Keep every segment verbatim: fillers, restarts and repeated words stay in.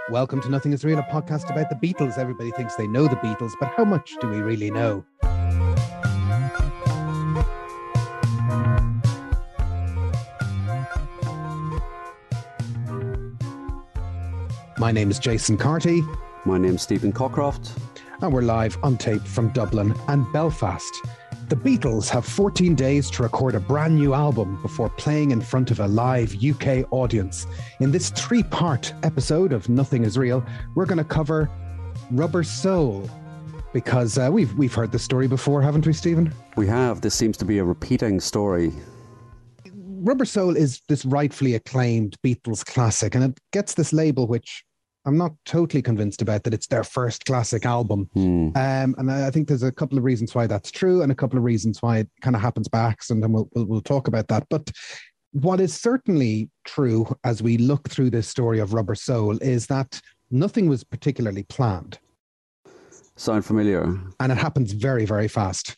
Welcome to Nothing Is Real, a podcast about the Beatles. Everybody thinks they know the Beatles, but how much do we really know? My name is Jason Carty. My name's Stephen Cockcroft. And we're live on tape from Dublin and Belfast. The Beatles have fourteen days to record a brand new album before playing in front of a live U K audience. In this three-part episode of Nothing Is Real, we're going to cover Rubber Soul, because uh, we've we've heard the story before, haven't we, Stephen? We have. This seems to be a repeating story. Rubber Soul is this rightfully acclaimed Beatles classic, and it gets this label which I'm not totally convinced about, that it's their first classic album. Hmm. Um, and I think there's a couple of reasons why that's true and a couple of reasons why it kind of happens by accident, and we'll, we'll, we'll talk about that. But what is certainly true as we look through this story of Rubber Soul is that nothing was particularly planned. Sound familiar? And it happens very, very fast.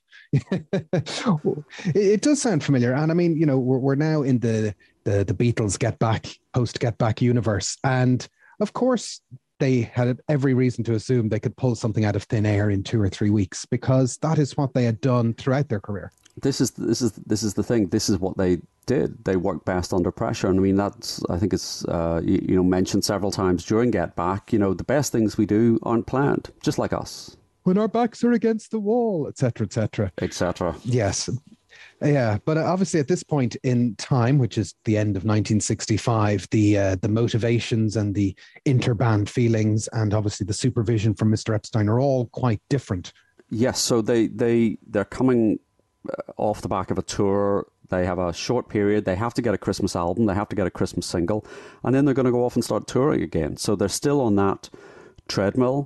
It does sound familiar. And I mean, you know, we're, we're now in the, the, the Beatles Get Back, post Get Back universe. And of course, they had every reason to assume they could pull something out of thin air in two or three weeks, because that is what they had done throughout their career. This is this is this is the thing. This is what they did. They worked best under pressure, and I mean that's I think it's uh, you, you know mentioned several times during Get Back. You know, the best things we do aren't planned, just like us. When our backs are against the wall, et cetera, et cetera, et cetera. Yes. Yeah, but obviously at this point in time, which is the end of nineteen sixty-five, the uh, the motivations and the interband feelings and obviously the supervision from Mister Epstein are all quite different. Yes, so they, they, they're coming off the back of a tour. They have a short period. They have to get a Christmas album. They have to get a Christmas single. And then they're going to go off and start touring again. So they're still on that treadmill.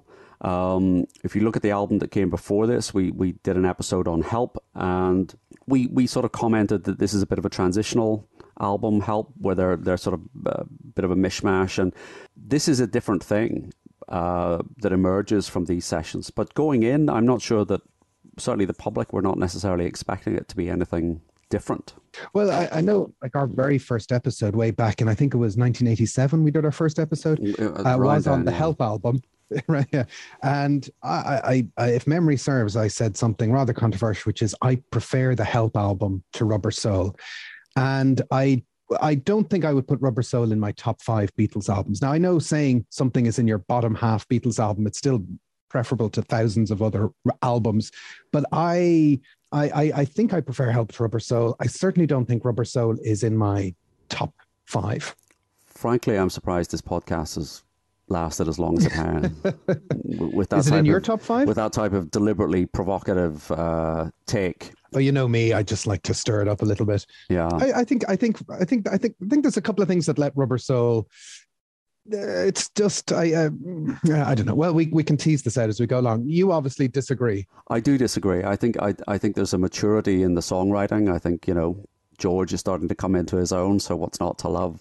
Um, if you look at the album that came before this, we, we did an episode on Help, and we, we sort of commented that this is a bit of a transitional album, Help, where they're, they're sort of a bit of a mishmash, and this is a different thing uh, that emerges from these sessions. But going in, I'm not sure that, certainly the public, were not necessarily expecting it to be anything different. Well, I, I know, like our very first episode way back, and I think it was nineteen eighty-seven we did our first episode, uh, uh, was on the yeah. Help album. Right, yeah. And I, I, I, if memory serves, I said something rather controversial, which is I prefer the Help album to Rubber Soul. And I I don't think I would put Rubber Soul in my top five Beatles albums. Now, I know saying something is in your bottom half Beatles album, it's still preferable to thousands of other albums. But I, I, I think I prefer Help to Rubber Soul. I certainly don't think Rubber Soul is in my top five. Frankly, I'm surprised this podcast is lasted as long as it has. With that Is it type in your of, top five? With that type of deliberately provocative uh, take. Oh, you know me, I just like to stir it up a little bit. Yeah, I, I think, I think, I think, I think, I think there's a couple of things that let Rubber Soul. Uh, it's just, I, uh, I don't know. Well, we we can tease this out as we go along. You obviously disagree. I do disagree. I think I I think there's a maturity in the songwriting. I think you know George is starting to come into his own. So what's not to love?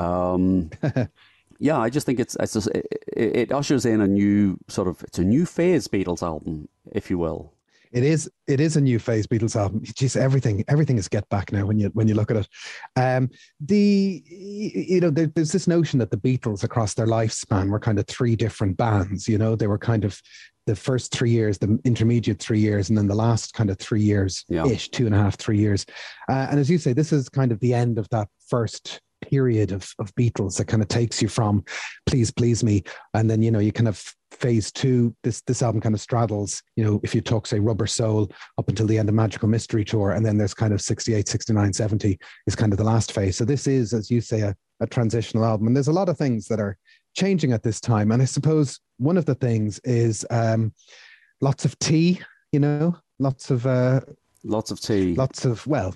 Um, Yeah, I just think it's, it's just, it, it ushers in a new sort of, it's a new phase Beatles album, if you will. It is. It is a new phase Beatles album. Jeez, everything, everything is Get Back now when you when you look at it. Um, the you know there, there's this notion that the Beatles across their lifespan were kind of three different bands. You know, they were kind of the first three years, the intermediate three years, and then the last kind of three years ish, yeah. two and a half, three years. Uh, and as you say, this is kind of the end of that first period of, of Beatles that kind of takes you from Please Please Me, and then you know you kind of phase two, this this album kind of straddles, you know, if you talk say Rubber Soul up until the end of Magical Mystery Tour, and then there's kind of sixty-eight, sixty-nine, seventy is kind of the last phase. So this is, as you say, a, a transitional album, and there's a lot of things that are changing at this time. And I suppose one of the things is um lots of tea, you know, lots of uh lots of tea lots of well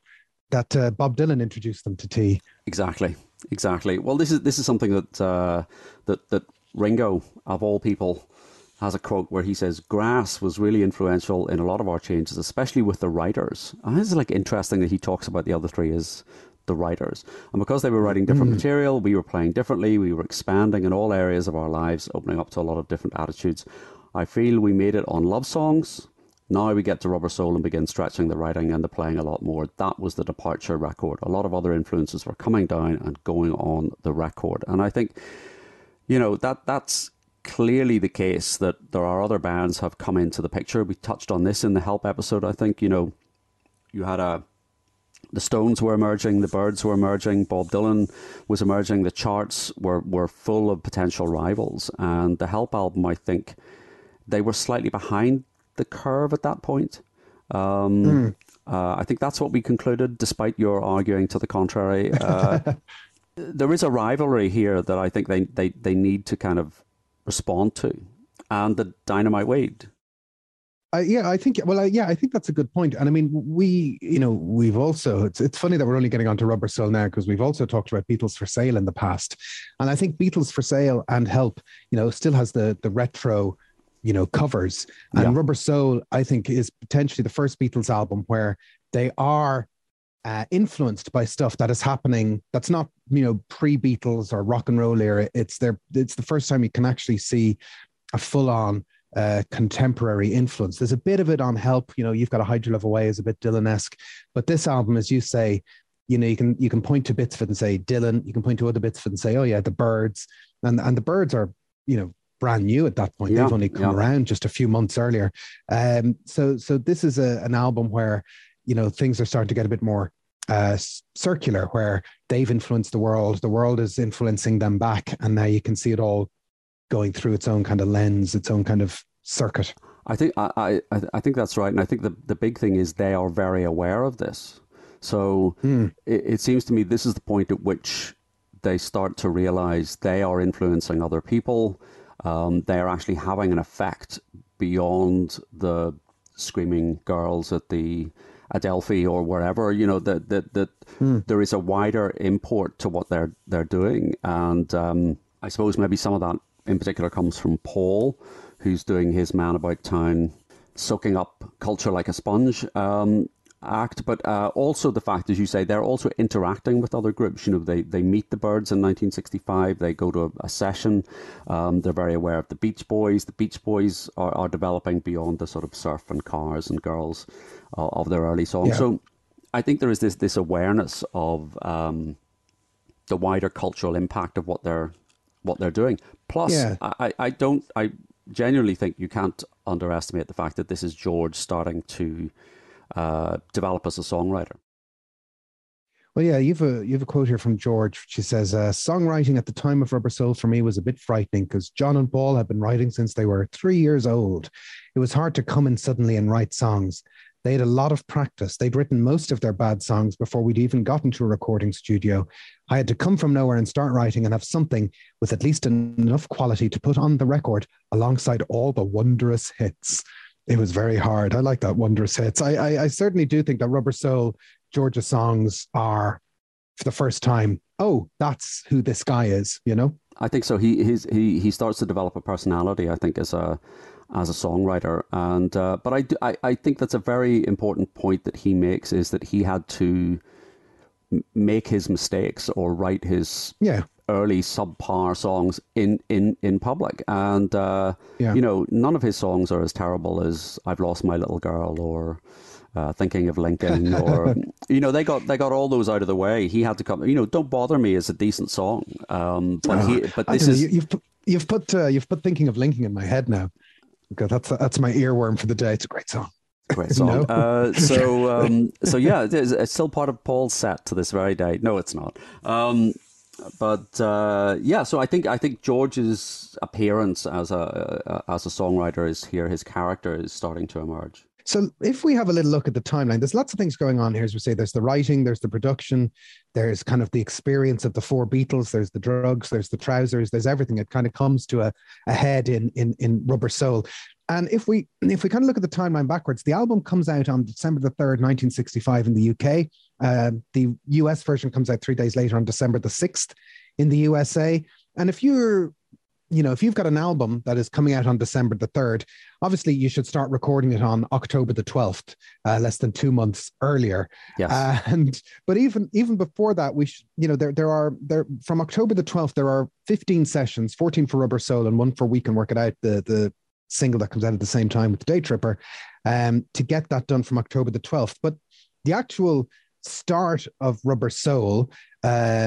that uh, Bob Dylan introduced them to tea. Exactly, exactly. Well, this is this is something that uh, that that Ringo, of all people, has a quote where he says, "Grass was really influential in a lot of our changes, especially with the writers." And this is like interesting that he talks about the other three as the writers, and because they were writing different mm. material, we were playing differently, we were expanding in all areas of our lives, opening up to a lot of different attitudes. I feel we made it on love songs. Now we get to Rubber Soul and begin stretching the writing and the playing a lot more. That was the departure record. A lot of other influences were coming down and going on the record. And I think you know, that that's clearly the case, that there are other bands have come into the picture. We touched on this in the Help episode, I think. You know, you had a the Stones were emerging, the Byrds were emerging, Bob Dylan was emerging. The charts were were full of potential rivals, and the Help album, I think, they were slightly behind the curve at that point. Um, mm. uh, I think that's what we concluded, despite your arguing to the contrary. Uh, there is a rivalry here that I think they, they, they need to kind of respond to, and the Dynamite Weed. Uh, yeah, I think, well, uh, yeah, I think that's a good point. And I mean, we, you know, we've also, it's, it's funny that we're only getting onto Rubber Soul now, because we've also talked about Beatles for Sale in the past. And I think Beatles for Sale and Help, you know, still has the the retro, you know, covers. And yeah. Rubber Soul, I think, is potentially the first Beatles album where they are uh, influenced by stuff that is happening that's not, you know, pre-Beatles or rock and roll era. It's their, it's the first time you can actually see a full-on Uh, contemporary influence. There's a bit of it on Help, you know, You've Got a Hide Your Love Away is a bit Dylan-esque, but this album, as you say, you know, you can you can point to bits of it and say Dylan, you can point to other bits of it and say, oh yeah, the Byrds, and and the Byrds are, you know, brand new at that point. Yeah, they've only come yeah. around just a few months earlier. Um, so so this is a, an album where, you know, things are starting to get a bit more uh, circular, where they've influenced the world, the world is influencing them back, and now you can see it all going through its own kind of lens, its own kind of circuit. I think I, I, I think that's right, and I think the the big thing is they are very aware of this. So hmm. it, it seems to me this is the point at which they start to realize they are influencing other people. Um, they are actually having an effect beyond the screaming girls at the Adelphi or wherever. You know, that that that hmm. there is a wider import to what they're they're doing, and um, I suppose maybe some of that in particular comes from Paul, who's doing his Man About Town, soaking up culture like a sponge um, act, but uh, also the fact, as you say, they're also interacting with other groups. You know, they, they meet the Byrds in nineteen sixty-five, they go to a, a session, um, they're very aware of the Beach Boys. The Beach Boys are, are developing beyond the sort of surf and cars and girls uh, of their early songs. Yeah. So I think there is this, this awareness of um, the wider cultural impact of what they're what they're doing. Plus, yeah. I, I don't, I genuinely think you can't underestimate the fact that this is George starting to uh, develop as a songwriter. Well, yeah, you've a you've a quote here from George. She says, uh, "Songwriting at the time of Rubber Soul for me was a bit frightening because John and Paul had been writing since they were three years old. It was hard to come in suddenly and write songs. They had a lot of practice. They'd written most of their bad songs before we'd even gotten to a recording studio. I had to come from nowhere and start writing and have something with at least enough quality to put on the record alongside all the wondrous hits." It was very hard. I like that, wondrous hits. I, I, I certainly do think that Rubber Soul, George's songs are, for the first time, oh, that's who this guy is, you know? I think so. He he's, he he starts to develop a personality, I think, as a as a songwriter. And uh, but I, do, I I think that's a very important point that he makes, is that he had to m- make his mistakes or write his yeah. early subpar songs in in in public. And uh, yeah. you know, none of his songs are as terrible as "I've Lost My Little Girl" or Uh, Thinking of Lincoln, or you know, they got they got all those out of the way. He had to come. You know, Don't Bother Me is a decent song, um, but oh, he, but this is know, you've put, you've put uh, you've put Thinking of Lincoln in my head now. Okay, that's that's my earworm for the day. It's a great song. Great song. no? uh, so um, so yeah, it is, it's still part of Paul's set to this very day. No, it's not. Um, but uh, yeah, so I think I think George's appearance as a as a songwriter is here. His character is starting to emerge. So if we have a little look at the timeline, there's lots of things going on here. As we say, there's the writing, there's the production, there's kind of the experience of the four Beatles, there's the drugs, there's the trousers, there's everything. It kind of comes to a, a head in, in, in Rubber Soul. And if we if we kind of look at the timeline backwards, the album comes out on December the third, nineteen sixty-five in the U K. Uh, the U S version comes out three days later on December the sixth in the U S A. And if you're You know, if you've got an album that is coming out on December the third, obviously you should start recording it on October the twelfth, uh, less than two months earlier. Yes. Uh, and but even even before that, we should, you know, there there are there from October the twelfth, there are fifteen sessions, fourteen for Rubber Soul and one for We Can Work It Out, the the single that comes out at the same time with the Day Tripper, um, to get that done from October the twelfth. But the actual start of Rubber Soul, um,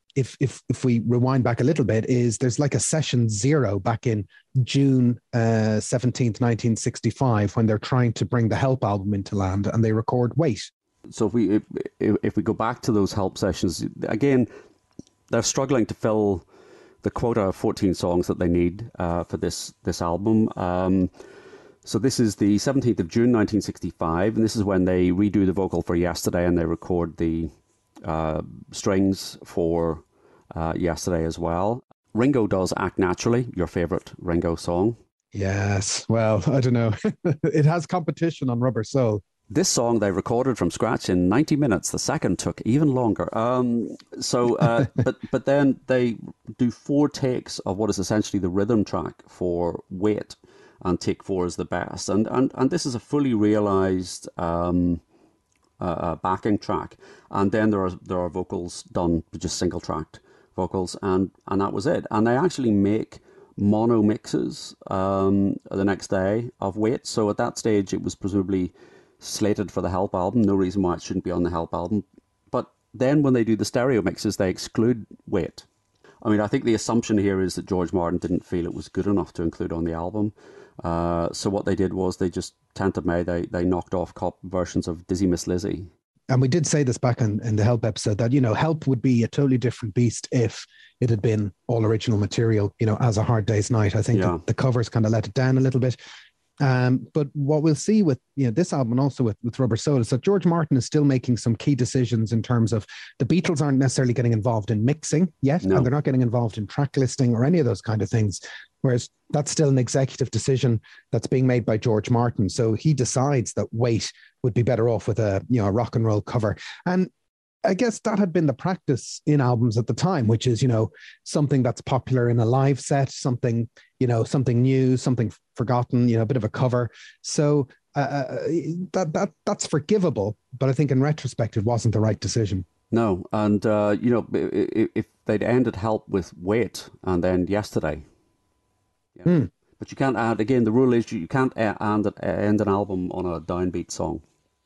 if if if we rewind back a little bit, is there's like a session zero back in June uh, seventeenth, nineteen sixty-five, when they're trying to bring the Help album into land, and they record Wait. So if we if, if we go back to those Help sessions again, they're struggling to fill the quota of fourteen songs that they need uh, for this this album. Um, so this is the seventeenth of June, nineteen sixty-five, and this is when they redo the vocal for Yesterday, and they record the uh, strings for uh, Yesterday as well. Ringo does Act Naturally, your favorite Ringo song. Yes. Well, I don't know. It has competition on Rubber Soul. This song they recorded from scratch in ninety minutes. The second took even longer. Um, so, uh, but but then they do four takes of what is essentially the rhythm track for Wait, and take four is the best. And and and this is a fully realized um, uh, backing track. And then there are there are vocals done, just single tracked vocals, and and that was it. And they actually make mono mixes um, the next day of Wait. So at that stage, it was presumably slated for the Help album. No reason why it shouldn't be on the Help album. But then when they do the stereo mixes, they exclude Wait. I mean, I think the assumption here is that George Martin didn't feel it was good enough to include on the album. Uh, so what they did was they just, tenth of May, they, they knocked off cop versions of Dizzy Miss Lizzy. And we did say this back in, in the Help episode that, you know, Help would be a totally different beast if it had been all original material, you know, As a Hard Day's Night. I think yeah. the, the covers kind of let it down a little bit. Um, but what we'll see with you know this album and also with, with Rubber Soul is that George Martin is still making some key decisions in terms of the Beatles aren't necessarily getting involved in mixing yet, no. and they're not getting involved in track listing or any of those kind of things. Whereas that's still an executive decision that's being made by George Martin. So he decides that Wait would be better off with a you know a rock and roll cover. And I guess that had been the practice in albums at the time, which is, you know, something that's popular in a live set, something, you know, something new, something forgotten, you know, a bit of a cover. So uh, that that that's forgivable. But I think in retrospect, it wasn't the right decision. No. And, uh, you know, if, if they'd ended Help with Wait and then Yesterday. Yeah. Hmm. But you can't add, again, the rule is you can't end, end an album on a downbeat song.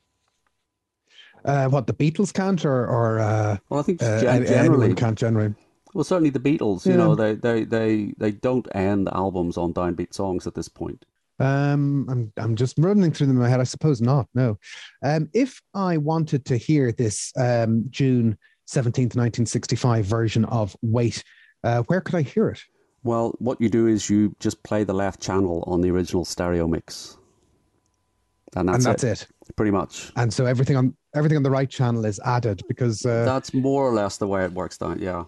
Uh, what, the Beatles can't, or or uh, well, I think uh, generally can't generally. Well, certainly the Beatles. You yeah. know, they, they they they don't end albums on downbeat songs at this point. Um, I'm I'm just running through them in my head. I suppose not. No. Um, if I wanted to hear this um, June seventeenth, nineteen sixty-five version of Wait, uh, where could I hear it? Well, what you do is you just play the left channel on the original stereo mix. And that's, and that's it. it. Pretty much. And so everything on everything on the right channel is added because... Uh, that's more or less the way it works down, yeah.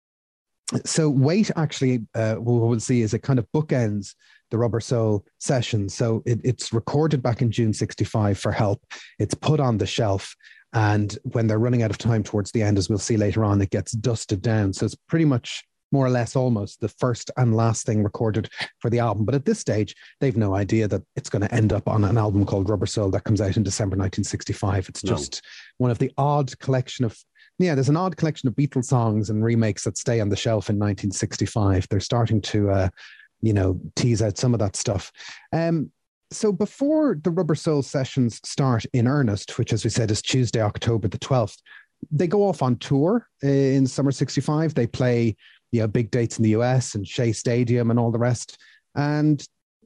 So Wait actually, uh, what we'll see is it kind of bookends the Rubber Soul session. So it, it's recorded back in June sixty-five for Help. It's put on the shelf. And when they're running out of time towards the end, as we'll see later on, it gets dusted down. So it's pretty much more or less almost the first and last thing recorded for the album. But at this stage, they've no idea that it's going to end up on an album called Rubber Soul that comes out in December nineteen sixty-five. It's just no. one of the odd collection of, yeah, there's an odd collection of Beatles songs and remakes that stay on the shelf in nineteen sixty-five. They're starting to, uh, you know, tease out some of that stuff. Um, so before the Rubber Soul sessions start in earnest, which as we said is Tuesday, October the twelfth, they go off on tour in summer sixty-five. They play, you know, big dates in the U S and Shea Stadium and all the rest. And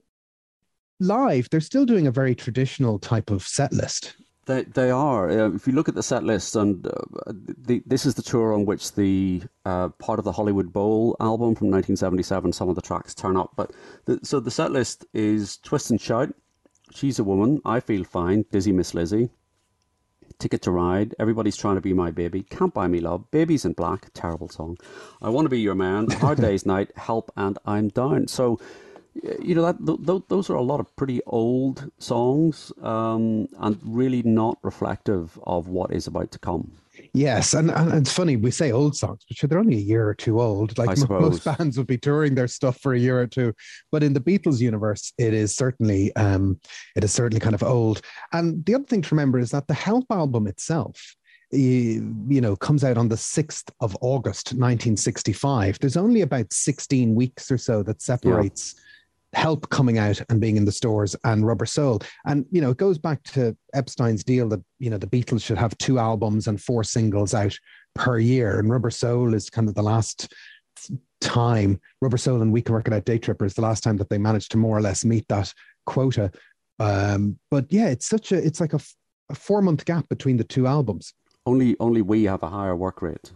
live, they're still doing a very traditional type of set list. They they are. Uh, if you look at the set list, and uh, the, this is the tour on which the uh, part of the Hollywood Bowl album from nineteen seventy-seven, some of the tracks turn up. But the, so the set list is Twist and Shout, She's a Woman, I Feel Fine, Dizzy Miss Lizzy, Ticket to Ride, Everybody's Trying to Be My Baby, Can't Buy Me Love, Babies in Black, terrible song, I Want to Be Your Man, Hard Day's Night, Help, and I'm Down. So, you know, that th- th- those are a lot of pretty old songs um, and really not reflective of what is about to come. Yes, and, and it's funny, we say old songs, but they're only a year or two old. Like m- most bands would be touring their stuff for a year or two. But in the Beatles universe, it is certainly um, it is certainly kind of old. And the other thing to remember is that the Help album itself, you, you know, comes out on the sixth of August, nineteen sixty-five. There's only about sixteen weeks or so that separates yeah. Help coming out and being in the stores and Rubber Soul. And, you know, it goes back to Epstein's deal that, you know, the Beatles should have two albums and four singles out per year. And Rubber Soul is kind of the last time, Rubber Soul and We Can Work It Out Day Tripper is the last time that they managed to more or less meet that quota. Um, but yeah, it's such a, it's like a, a four month gap between the two albums. Only, only we have a higher work rate.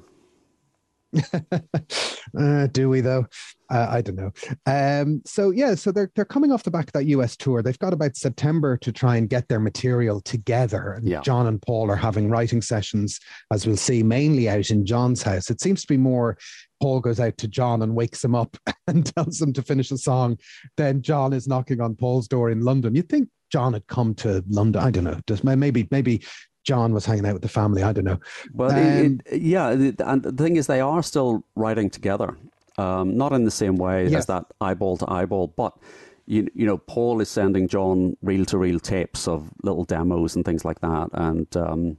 uh, do we though? Uh, I don't know. Um, so yeah, so they're they're coming off the back of that U S tour. They've got about September to try and get their material together. And yeah. John and Paul are having writing sessions, as we'll see, mainly out in John's house. It seems to be more Paul goes out to John and wakes him up and tells him to finish a song. Then John is knocking on Paul's door in London. You'd think John had come to London. I don't know. Just maybe maybe. John was hanging out with the family. I don't know. Well, um, it, yeah, and the thing is, they are still writing together, um, not in the same way yes. as that eyeball to eyeball, but you, you know, Paul is sending John reel to reel tapes of little demos and things like that, and um,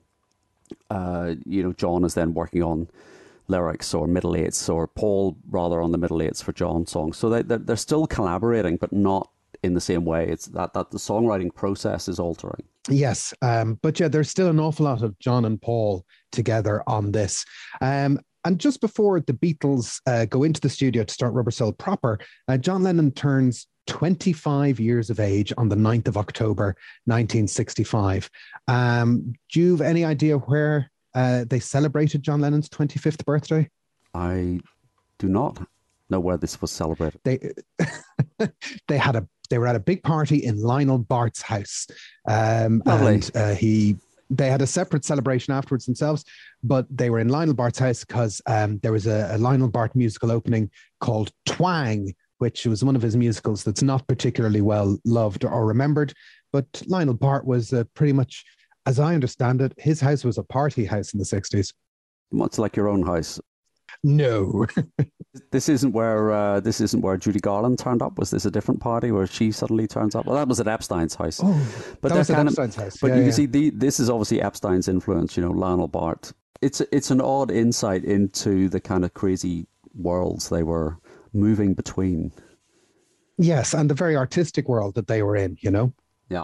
uh, you know, John is then working on lyrics or middle eights, or Paul rather on the middle eights for John's songs. So they they're, they're still collaborating, but not in the same way. It's that that the songwriting process is altering. Yes, um, but yeah, there's still an awful lot of John and Paul together on this. Um, and just before the Beatles uh, go into the studio to start Rubber Soul proper, uh, John Lennon turns twenty-five years of age on the ninth of October, nineteen sixty-five. Um, do you have any idea where uh, they celebrated John Lennon's twenty-fifth birthday? I do not know where this was celebrated. They they had a They were at a big party in Lionel Bart's house. Um, and uh, he, they had a separate celebration afterwards themselves, but they were in Lionel Bart's house because um, there was a, a Lionel Bart musical opening called Twang, which was one of his musicals that's not particularly well loved or remembered. But Lionel Bart was uh, pretty much, as I understand it, his house was a party house in the sixties. Much like your own house. No. This isn't where uh, this isn't where Judy Garland turned up. Was this a different party where she suddenly turns up? Well, that was at Epstein's house. Oh, but that was at Epstein's of, house. But yeah, you yeah. can see the, this is obviously Epstein's influence. You know, Lionel Bart. It's it's an odd insight into the kind of crazy worlds they were moving between. Yes, and the very artistic world that they were in. You know. Yeah.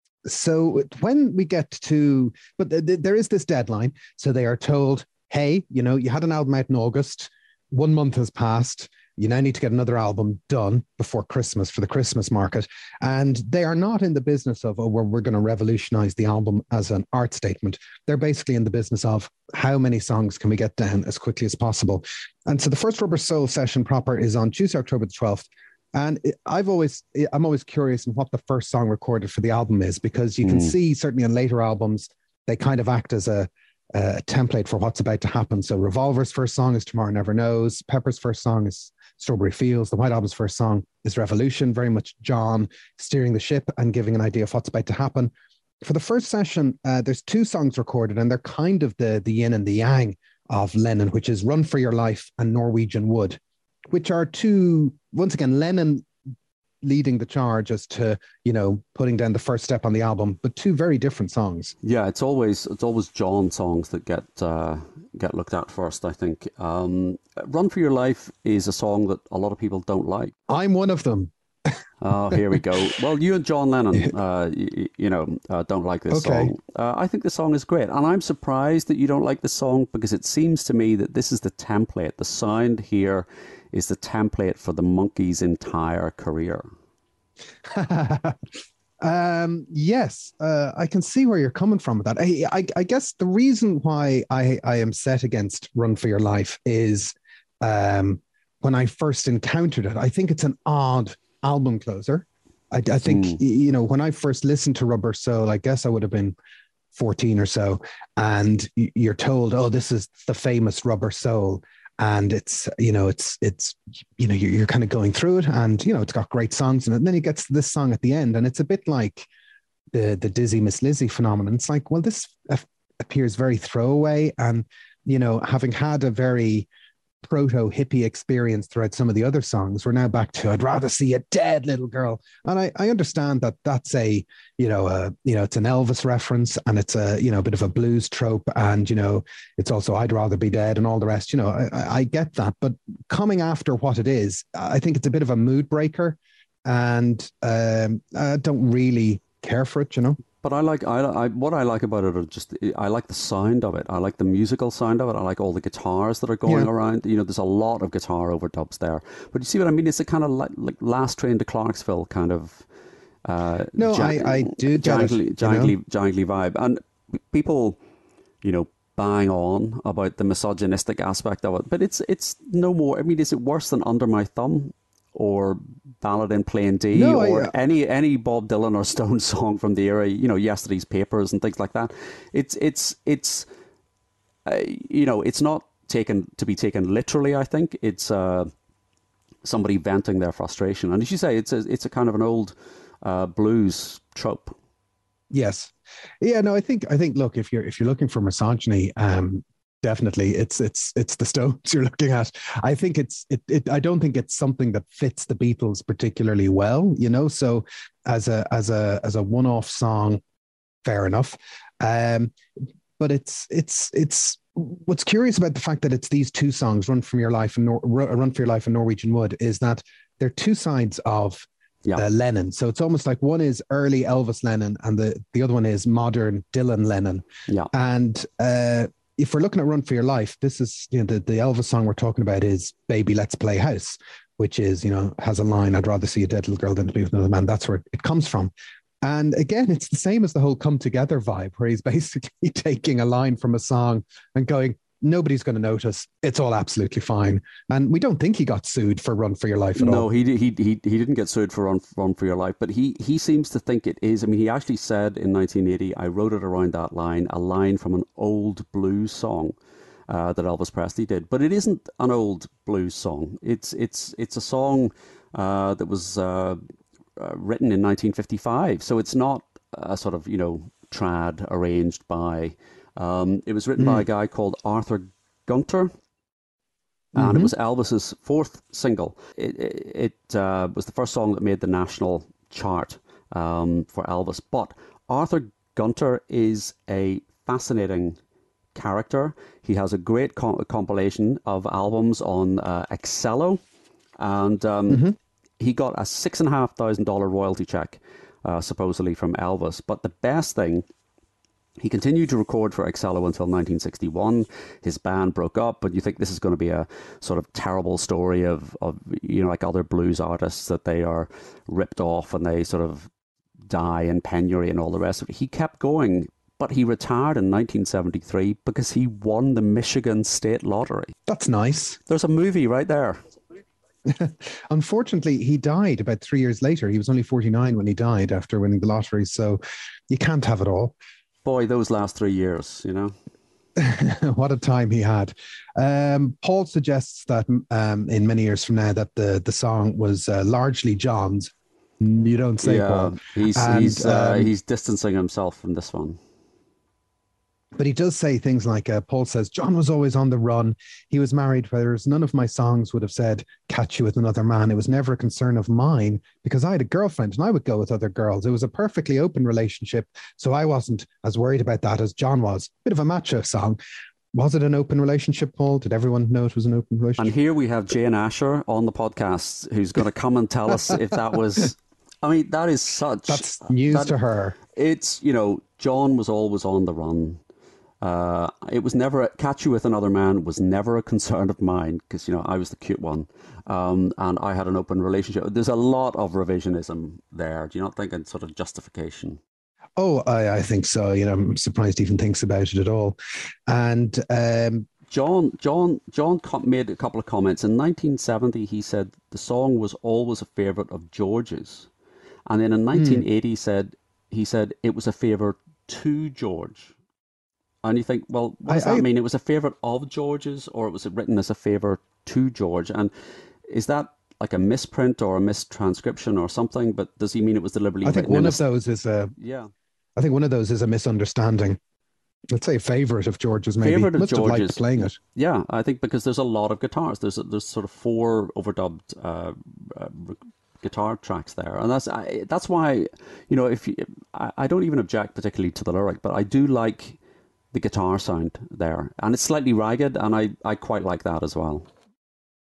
So when we get to, but th- th- there is this deadline. So they are told, hey, you know, you had an album out in August. One month has passed. You now need to get another album done before Christmas for the Christmas market. And they are not in the business of, oh, we're, we're going to revolutionize the album as an art statement. They're basically in the business of how many songs can we get down as quickly as possible. And so the first Rubber Soul session proper is on Tuesday, October the twelfth. And I've always, I'm always curious in what the first song recorded for the album is, because you can mm. see certainly on later albums, they kind of act as a, a template for what's about to happen. So Revolver's first song is Tomorrow Never Knows. Pepper's first song is Strawberry Fields. The White Album's first song is Revolution, very much John steering the ship and giving an idea of what's about to happen. For the first session, uh, there's two songs recorded, and they're kind of the, the yin and the yang of Lennon, which is Run for Your Life and Norwegian Wood, which are two, once again, Lennon leading the charge as to, you know, putting down the first step on the album, but two very different songs. Yeah, it's always it's always John songs that get uh, get looked at first, I think. Um, Run for Your Life is a song that a lot of people don't like. I'm one of them. Oh, here we go. Well, you and John Lennon, uh, you, you know, uh, don't like this okay. song. Uh, I think the song is great. And I'm surprised that you don't like the song, because it seems to me that this is the template. The sound here is the template for the Monkees' entire career. um, yes, uh, I can see where you're coming from with that. I, I, I guess the reason why I, I am set against Run for Your Life is um, when I first encountered it, I think it's an odd album closer. I, I think, mm. you know, when I first listened to Rubber Soul, I guess I would have been fourteen or so, and you're told, oh, this is the famous Rubber Soul. And it's, you know, it's, it's, you know, you're, you're kind of going through it, and, you know, it's got great songs in it. And then it gets to this song at the end, and it's a bit like the, the Dizzy Miss Lizzy phenomenon. It's like, well, this appears very throwaway. And, you know, having had a very proto hippie experience throughout some of the other songs, we're now back to, I'd rather see a dead little girl. And I, I understand that that's a, you know, a, you know, it's an Elvis reference, and it's a, you know, a bit of a blues trope. And, you know, it's also I'd rather be dead and all the rest, you know, I, I get that. But coming after what it is, I think it's a bit of a mood breaker, and um, I don't really care for it, you know. But I like I, I what I like about it are just I like the sound of it. I like the musical sound of it. I like all the guitars that are going Yeah. around. You know, there's a lot of guitar overdubs there. But you see what I mean? It's a kind of like, like Last Train to Clarksville kind of uh, No, ja- I, I do get it, jangly, you know? jangly, jangly vibe. And people, you know, bang on about the misogynistic aspect of it. But it's it's no more. I mean, is it worse than Under My Thumb or Ballad in Plain D No, or I, any any Bob Dylan or Stone song from the era? You know, Yesterday's Papers and things like that. It's it's it's uh, you know, it's not taken to be taken literally. I think it's uh, somebody venting their frustration. And as you say, it's a, it's a kind of an old uh, blues trope. yes. Yeah, no, I think, I think, look, if you're, if you're looking for misogyny, um, definitely it's, it's, it's the Stones you're looking at. I think it's, it, it, I don't think it's something that fits the Beatles particularly well, you know? So as a, as a, as a one-off song, fair enough. Um, but it's, it's, it's, what's curious about the fact that it's these two songs, Run From Your Life and Nor- Run For Your Life and Norwegian Wood, is that they're two sides of Yeah. uh, Lennon. So it's almost like one is early Elvis Lennon and the, the other one is modern Dylan Lennon. Yeah. And uh, if we're looking at Run For Your Life, this is, you know, the, the Elvis song we're talking about is Baby Let's Play House, which is, you know, has a line, I'd rather see a dead little girl than to be with another man. That's where it comes from. And again, it's the same as the whole Come Together vibe, where he's basically taking a line from a song and going, nobody's going to notice. It's all absolutely fine. And we don't think he got sued for Run For Your Life at no, all. he he he he didn't get sued for Run, Run For Your Life, but he he seems to think it is. I mean, he actually said in nineteen eighty, I wrote it around that line, a line from an old blues song uh, that Elvis Presley did. But it isn't an old blues song. It's it's it's a song uh, that was uh, uh, written in nineteen fifty-five. So it's not a sort of, you know, trad arranged by. Um, it was written Mm. by a guy called Arthur Gunter. And Mhm. it was Elvis's fourth single. It, it, it uh, was the first song that made the national chart um, for Elvis. But Arthur Gunter is a fascinating character. He has a great co- compilation of albums on uh, Excello, and um, Mm-hmm. he got a six and a half thousand dollar royalty check, uh, supposedly from Elvis. But the best thing, he continued to record for Excello until nineteen sixty-one. His band broke up, but you think this is going to be a sort of terrible story of, of, you know, like other blues artists, that they are ripped off and they sort of die in penury and all the rest of it. He kept going, but he retired in nineteen seventy-three because he won the Michigan State Lottery. That's nice. There's a movie right there. Unfortunately, he died about three years later. He was only forty-nine when he died after winning the lottery. So you can't have it all. Boy, those last three years, you know. What a time he had. Um, Paul suggests that um, in many years from now that the, the song was uh, largely John's. You don't say, Yeah, Paul. he's And, he's uh, um, he's distancing himself from this one. But he does say things like, uh, Paul says, John was always on the run. He was married, whereas none of my songs would have said, catch you with another man. It was never a concern of mine because I had a girlfriend and I would go with other girls. It was a perfectly open relationship. So I wasn't as worried about that as John was. Bit of a macho song. Was it an open relationship, Paul? Did everyone know it was an open relationship? And here we have Jane Asher on the podcast who's going to come and tell us if that was... I mean, that is such... That's news that, to her. It's, you know, John was always on the run. Uh, it was never, catch you with another man was never a concern of mine because, you know, I was the cute one. Um, and I had an open relationship. There's a lot of revisionism there. Do you not think it's sort of justification? Oh, I, I think so. You know, I'm surprised he even thinks about it at all. And um, John, John, John made a couple of comments. In nineteen seventy, he said the song was always a favorite of George's. And then in nineteen eighty, he said, he said it was a favorite to George. And you think, well, what does I, that I, mean? It was a favourite of George's, or it was written as a favour to George? And is that like a misprint or a mistranscription or something? But does he mean it was deliberately I think written one in of a... those is a. Yeah. I think one of those is a misunderstanding. Let's say a favourite of George's, maybe. Favourite of Must have George's. liked playing it. Yeah, I think because there's a lot of guitars. There's there's sort of four overdubbed uh, uh, guitar tracks there, and that's I, that's why, you know, if you, I, I don't even object particularly to the lyric, but I do like the guitar sound there, and it's slightly ragged, and I, I quite like that as well.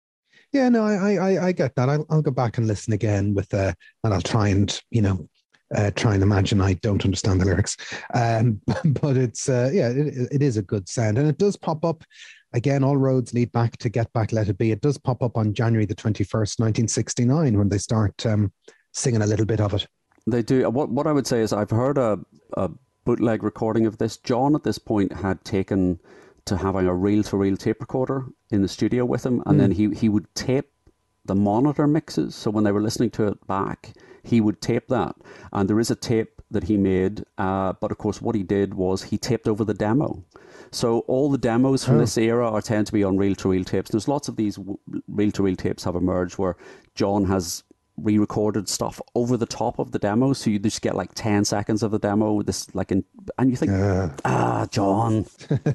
Yeah, no, I I I get that. I'll I'll go back and listen again with uh, and I'll try and you know uh, try and imagine I don't understand the lyrics. Um, but it's, uh, yeah, it, it is a good sound. And it does pop up. Again, all roads lead back to Get Back, Let It Be. It does pop up on January the twenty-first, nineteen sixty-nine, when they start um, singing a little bit of it. They do. What what I would say is I've heard a, a bootleg recording of this. John, at this point, had taken to having a reel-to-reel tape recorder in the studio with him, and mm. then he, he would tape the monitor mixes. So when they were listening to it back, he would tape that. And there is a tape that he made, uh, but of course what he did was he taped over the demo. So all the demos from oh. this era are tend to be on reel-to-reel tapes. There's lots of these reel-to-reel tapes have emerged where John has re-recorded stuff over the top of the demo, so you just get like ten seconds of the demo. This like, in, and you think, uh, ah, John.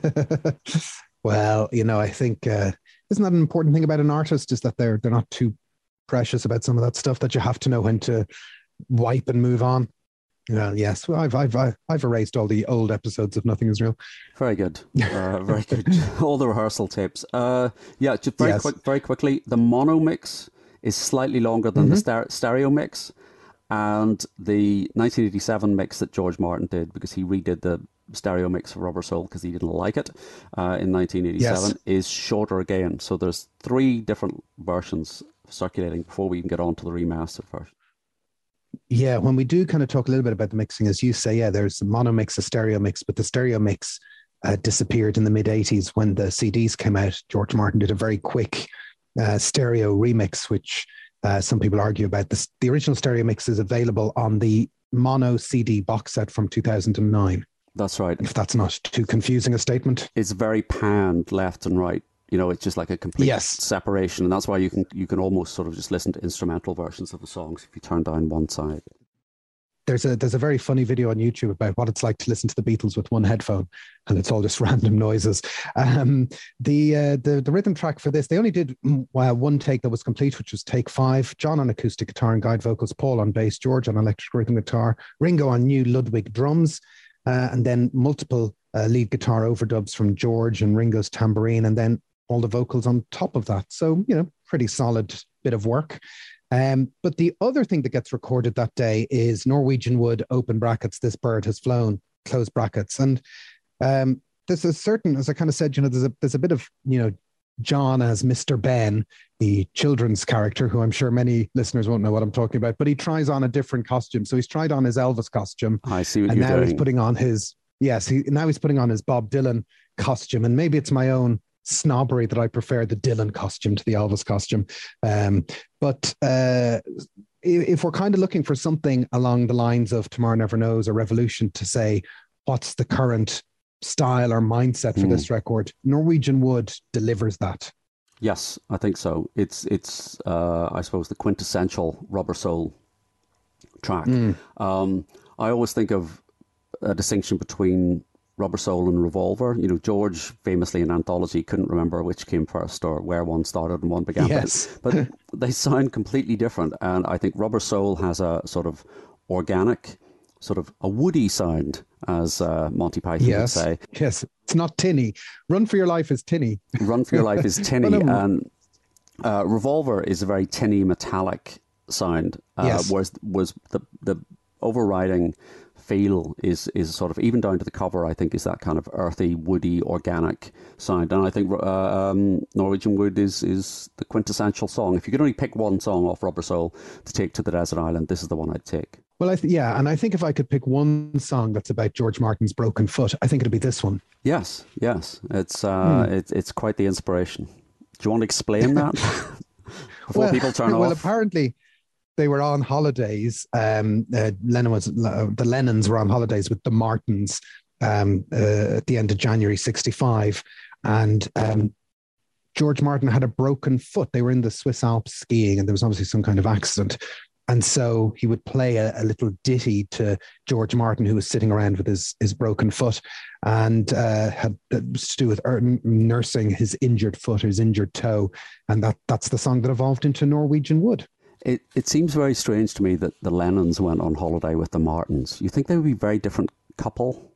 Well, you know, I think uh, isn't that an important thing about an artist? Is that they're they're not too precious about some of that stuff, that you have to know when to wipe and move on. Well, yes, well, I've I've I've erased all the old episodes of Nothing Is Real. Very good, uh, very good. All the rehearsal tapes. Uh, yeah, just very yes. quick, very quickly. The mono mix is slightly longer than mm-hmm. the star- stereo mix, and the nineteen eighty-seven mix that George Martin did, because he redid the stereo mix of Rubber Soul because he didn't like it uh, in nineteen eighty-seven, yes. is shorter again. So there's three different versions circulating before we can get on to the remastered version. Yeah, when we do kind of talk a little bit about the mixing, as you say, yeah, there's a mono mix, a stereo mix, but the stereo mix uh, disappeared in the mid eighties when the C Ds came out. George Martin did a very quick uh, stereo remix, which uh, some people argue about. This, the original stereo mix is available on the mono C D box set from two thousand nine. That's right. If that's not too confusing a statement. It's very panned left and right. You know, it's just like a complete yes. separation. And that's why you can you can almost sort of just listen to instrumental versions of the songs if you turn down one side. There's a there's a very funny video on YouTube about what it's like to listen to the Beatles with one headphone, and it's all just random noises. Um, the uh, the the rhythm track for this, they only did uh, one take that was complete, which was take five. John on acoustic guitar and guide vocals, Paul on bass, George on electric rhythm guitar, Ringo on new Ludwig drums, uh, and then multiple uh, lead guitar overdubs from George and Ringo's tambourine, and then all the vocals on top of that. So, you know, pretty solid bit of work. Um, but the other thing that gets recorded that day is Norwegian Wood, open brackets, This Bird Has Flown, close brackets. And um, there's a certain, as I kind of said, you know, there's a, there's a bit of, you know, John as Mister Ben, the children's character, who I'm sure many listeners won't know what I'm talking about, but he tries on a different costume. So he's tried on his Elvis costume. I see what and you're now doing. he's putting on his, yes, he, now he's putting on his Bob Dylan costume. And maybe it's my own snobbery that I prefer the Dylan costume to the Elvis costume. Um, but uh, if we're kind of looking for something along the lines of Tomorrow Never Knows or Revolution to say, what's the current style or mindset for mm. this record, Norwegian Wood delivers that. Yes, I think so. It's, it's uh, I suppose, the quintessential Rubber Soul track. Mm. Um, I always think of a distinction between Rubber Soul and Revolver. You know, George famously in Anthology couldn't remember which came first or where one started and one began. Yes. But, but they sound completely different. And I think Rubber Soul has a sort of organic, sort of a woody sound, as uh, Monty Python yes. would say. Yes, it's not tinny. Run for Your Life is tinny. Run for Your Life is tinny. and uh, Revolver is a very tinny, metallic sound. Uh, yes. Whereas was the, the overriding feel is is sort of, even down to the cover, I think, is that kind of earthy, woody, organic sound. And I think uh, um, Norwegian Wood is is the quintessential song. If you could only pick one song off Rubber Soul to take to the desert island, this is the one I'd take. Well, I th- yeah, and I think if I could pick one song that's about George Martin's broken foot, I think it'd be this one. Yes, yes, it's uh, hmm. it's it's quite the inspiration. Do you want to explain that before well, people turn well, off? Well, apparently they were on holidays. Um, uh, Lennon was uh, the Lennons were on holidays with the Martins um, uh, at the end of January sixty-five, and um, George Martin had a broken foot. They were in the Swiss Alps skiing, and there was obviously some kind of accident. And so he would play a, a little ditty to George Martin, who was sitting around with his, his broken foot, and uh, had uh, to do with er, nursing his injured foot, his injured toe. And that that's the song that evolved into Norwegian Wood. It it seems very strange to me that the Lennons went on holiday with the Martins. You think they would be a very different couple,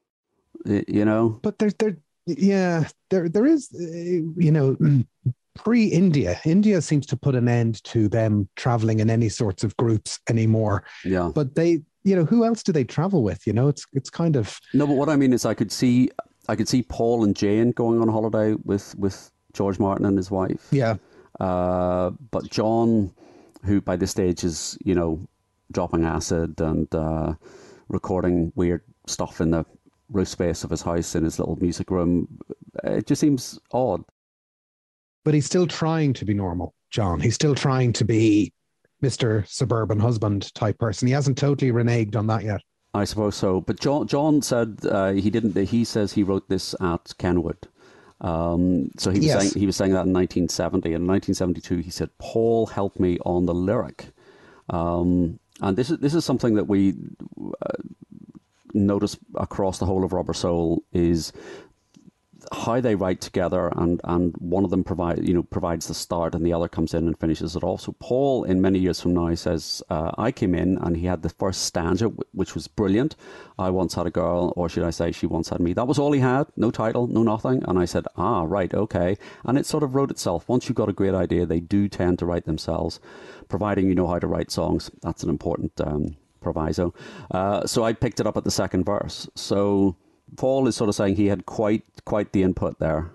you know? But there, there, yeah, there, there is, you know, pre-India, India seems to put an end to them traveling in any sorts of groups anymore. Yeah. But they you know, who else do they travel with? You know, it's it's kind of No, but what I mean is, I could see, I could see Paul and Jane going on holiday with with George Martin and his wife. yeah. Uh, but John, who by this stage is, you know, dropping acid and uh, recording weird stuff in the roof space of his house in his little music room, it just seems odd. But he's still trying to be normal, John. He's still trying to be Mister Suburban Husband type person. He hasn't totally reneged on that yet. I suppose so. But John, John said uh, he didn't. He says he wrote this at Kenwood. Um, so he was Yes. saying he was saying that in nineteen seventy. And in nineteen seventy-two, he said, "Paul helped me on the lyric." Um, and this is this is something that we uh, notice across the whole of Rubber Soul is how they write together, and, and one of them provide you know provides the start, and the other comes in and finishes it off. So Paul, in many years from now, says, uh, "I came in and he had the first stanza, which was brilliant. I once had a girl, or should I say, she once had me. That was all he had, no title, no nothing." And I said, "Ah, right, okay." And it sort of wrote itself. Once you've got a great idea, they do tend to write themselves, providing you know how to write songs. That's an important um, proviso. Uh, so I picked it up at the second verse. So Paul is sort of saying he had quite quite the input there.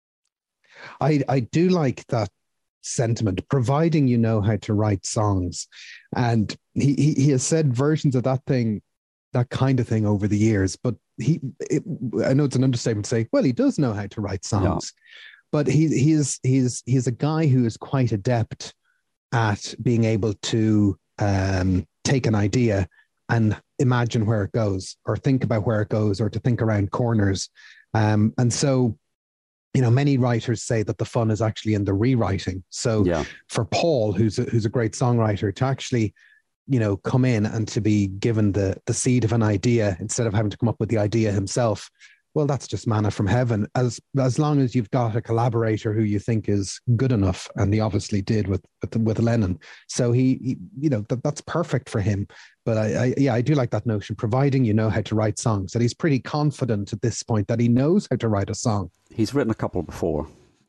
I, I do like that sentiment, providing you know how to write songs. And he, he, he has said versions of that thing, that kind of thing over the years. But he, it, I know it's an understatement to say, well, he does know how to write songs. Yeah. But he, he is, he's, he's a guy who is quite adept at being able to um, take an idea and imagine where it goes, or think about where it goes, or to think around corners. Um, and so, you know, many writers say that the fun is actually in the rewriting. So yeah. for Paul, who's a, who's a great songwriter, to actually, you know, come in and to be given the the seed of an idea instead of having to come up with the idea himself, well, that's just manna from heaven. As as long as you've got a collaborator who you think is good enough, and he obviously did with with, with Lennon. So he, he you know, that, that's perfect for him. But I, I, yeah, I do like that notion, providing you know how to write songs, that he's pretty confident at this point that he knows how to write a song. He's written a couple before.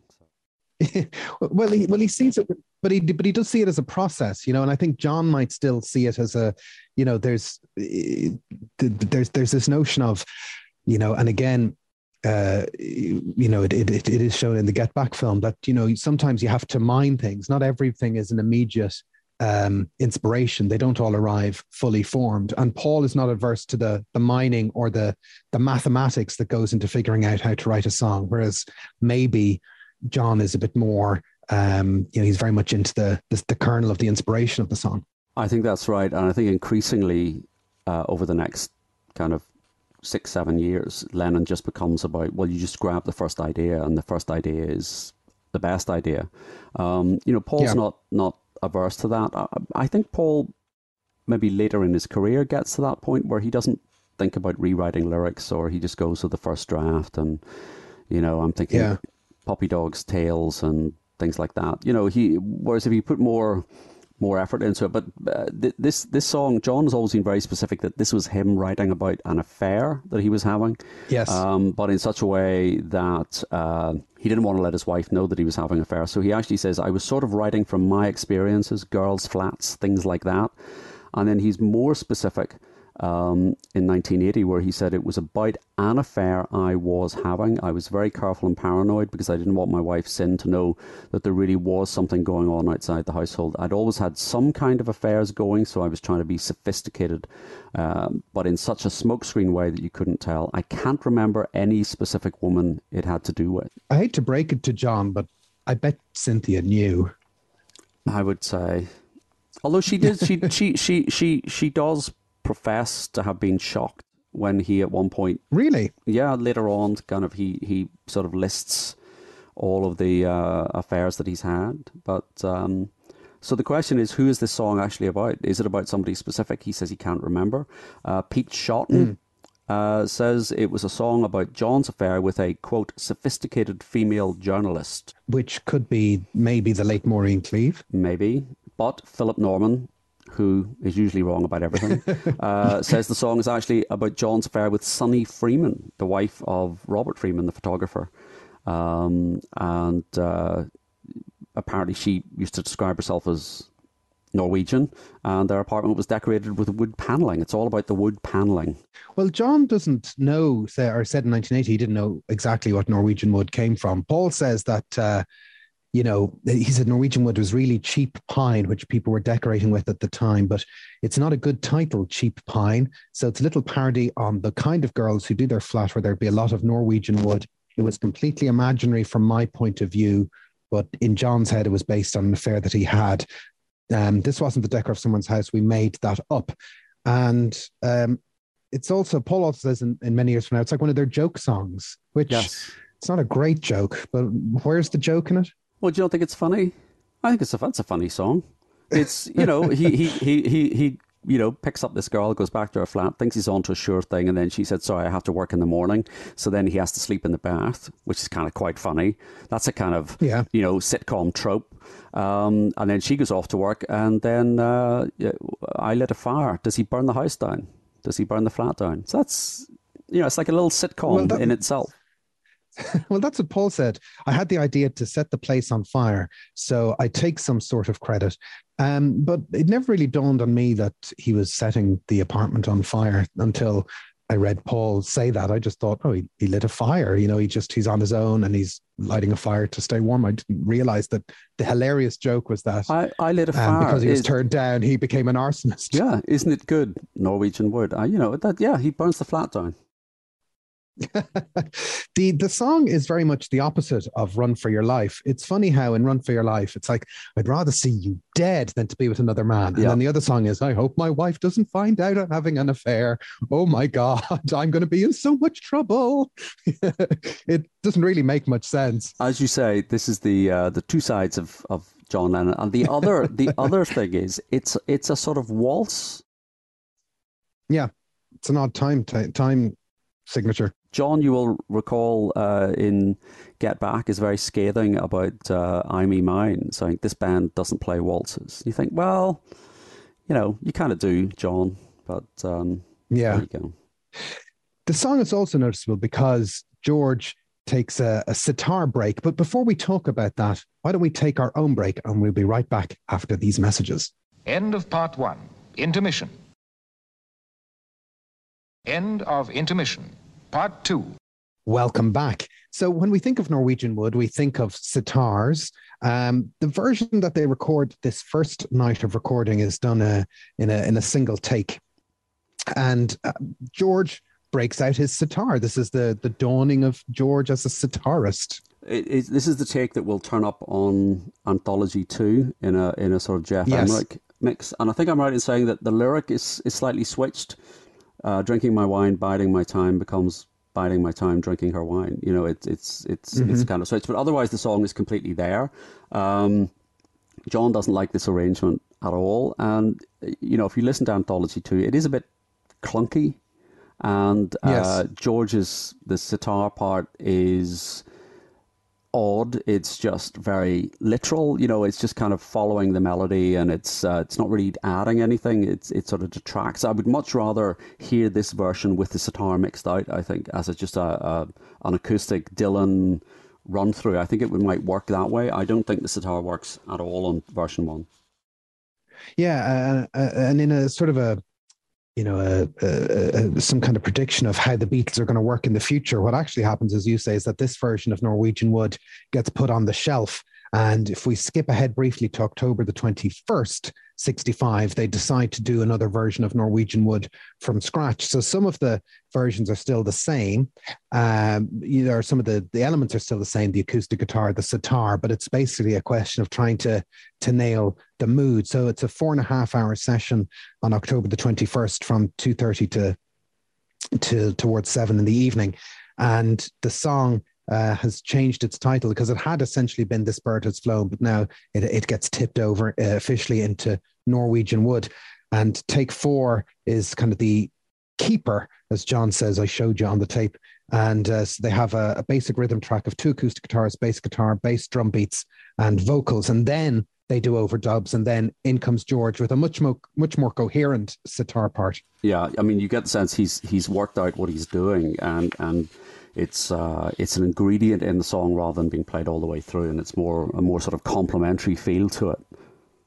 well, he, well, he sees it, but he, but he does see it as a process, you know, and I think John might still see it as a, you know, there's, there's, there's this notion of, you know, and again, uh, you know, it, it, it is shown in the Get Back film that, you know, sometimes you have to mine things. Not everything is an immediate um inspiration. They don't all arrive fully formed, and Paul is not averse to the the mining or the the mathematics that goes into figuring out how to write a song, whereas maybe John is a bit more um you know, he's very much into the the, the kernel of the inspiration of the song. I think that's right, and I think increasingly uh, over the next kind of six seven years, Lennon just becomes about, well, you just grab the first idea, and the first idea is the best idea. um you know, Paul's yeah. not not averse to that. I, I think Paul, maybe later in his career, gets to that point where he doesn't think about rewriting lyrics, or he just goes with the first draft. And, you know, I'm thinking yeah. Puppy Dog's Tales and things like that. You know, he, whereas if you put more more effort into it, but uh, th- this this song, John has always been very specific that this was him writing about an affair that he was having. Yes. Um, but in such a way that uh, he didn't want to let his wife know that he was having an affair. So he actually says, I was sort of writing from my experiences, girls' flats, things like that. And then he's more specific um, in nineteen eighty, where he said it was about an affair I was having. I was very careful and paranoid because I didn't want my wife Sin to know that there really was something going on outside the household. I'd always had some kind of affairs going, so I was trying to be sophisticated, um, but in such a smokescreen way that you couldn't tell. I can't remember any specific woman it had to do with. I hate to break it to John, but I bet Cynthia knew. I would say, although she did, she she she she she does profess to have been shocked when he at one point, really, yeah, later on, kind of he he sort of lists all of the uh, affairs that he's had. But um, so the question is, who is this song actually about? Is it about somebody specific? He says he can't remember. Uh, Pete Shotton mm. uh, says it was a song about John's affair with a, quote, sophisticated female journalist. Which could be maybe the late Maureen Cleave. Maybe. But Philip Norman, who is usually wrong about everything, uh, says the song is actually about John's affair with Sunny Freeman, the wife of Robert Freeman, the photographer. Um, and uh, apparently she used to describe herself as Norwegian, and their apartment was decorated with wood paneling. It's all about the wood paneling. Well, John doesn't know, say, or said in nineteen eighty, he didn't know exactly what Norwegian wood came from. Paul says that, uh, you know, he said Norwegian wood was really cheap pine, which people were decorating with at the time, but it's not a good title, cheap pine. So it's a little parody on the kind of girls who do their flat where there'd be a lot of Norwegian wood. It was completely imaginary from my point of view, but in John's head, it was based on an affair that he had. Um, this wasn't the decor of someone's house. We made that up. And um, it's also, Paul also says in, in Many Years From Now, it's like one of their joke songs, which Yes. It's not a great joke, but where's the joke in it? Well, do you not think it's funny? I think it's a, it's a funny song. It's, you know, he, he, he, he, he, you know, picks up this girl, goes back to her flat, thinks he's on to a sure thing, and then she said, sorry, I have to work in the morning. So then he has to sleep in the bath, which is kind of quite funny. That's a kind of, Yeah. you know, sitcom trope. Um, and then she goes off to work, and then uh, I lit a fire. Does he burn the house down? Does he burn the flat down? So that's, you know, it's like a little sitcom Well, that- in itself. Well, that's what Paul said. I had the idea to set the place on fire, so I take some sort of credit. Um, but it never really dawned on me that he was setting the apartment on fire until I read Paul say that. I just thought, oh, he, he lit a fire. You know, he just, he's on his own and he's lighting a fire to stay warm. I didn't realize that the hilarious joke was that I, I lit a um, fire. because he was Is- turned down, he became an arsonist. Yeah, isn't it good? Norwegian wood. I, you know, that, yeah, he burns the flat down. the the song is very much the opposite of Run for Your Life. It's funny how in Run for Your Life, it's like, I'd rather see you dead than to be with another man. And Yeah. then the other song is, I hope my wife doesn't find out I'm having an affair. Oh my God, I'm going to be in so much trouble. It doesn't really make much sense. As you say, this is the uh, the two sides of, of John Lennon. And the other the other thing is, it's it's a sort of waltz. Yeah, it's an odd time t- time signature. John, you will recall uh, in Get Back, is very scathing about uh, I Me Mine, saying this band doesn't play waltzes. You think, well, you know, you kind of do, John, but um, Yeah. there you go. The song is also noticeable because George takes a, a sitar break. But before we talk about that, why don't we take our own break and we'll be right back after these messages. End of part one. Intermission. End of intermission. Part two. Welcome back. So when we think of Norwegian wood, we think of sitars. Um, the version that they record this first night of recording is done uh, in a in a single take, and uh, George breaks out his sitar. This is the the dawning of George as a sitarist. It, it, this is the take that will turn up on Anthology two in a in a sort of Jeff Yes. Emmerich mix. And I think I'm right in saying that the lyric is, is slightly switched. Uh, drinking my wine, biding my time becomes biding my time, drinking her wine. You know, it's it's it's Mm-hmm. it's kind of switched. But otherwise, the song is completely there. Um, John doesn't like this arrangement at all. And, you know, if you listen to Anthology two, it is a bit clunky. And uh, Yes. George's, the sitar part is odd. It's just very literal. You know, it's just kind of following the melody, and it's uh, it's not really adding anything. It's it sort of detracts. I would much rather hear this version with the sitar mixed out, I think, as a, just a, a an acoustic Dylan run through. I think it would might work that way. I don't think the sitar works at all on version one. Yeah, uh, uh, and in a sort of a, you know, a, a, a, some kind of prediction of how the Beatles are going to work in the future, what actually happens, as you say, is that this version of Norwegian Wood gets put on the shelf. And if we skip ahead briefly to October the twenty-first, sixty-five, they decide to do another version of Norwegian Wood from scratch. So some of the versions are still the same. Um, you know, some of the, the elements are still the same, the acoustic guitar, the sitar, but it's basically a question of trying to, to nail the mood. So it's a four and a half hour session on October the twenty-first from two thirty to, to towards seven in the evening. And the song Uh, has changed its title because it had essentially been This Bird Has Flown, but now it, it gets tipped over uh, officially into Norwegian Wood. And take four is kind of the keeper, as John says, I showed you on the tape. And uh, so they have a, a basic rhythm track of two acoustic guitars, bass guitar, bass drum beats, and vocals. And then they do overdubs. And then in comes George with a much more, much more coherent sitar part. Yeah, I mean, you get the sense he's he's worked out what he's doing, and and it's uh, it's an ingredient in the song rather than being played all the way through, and it's more a more sort of complementary feel to it.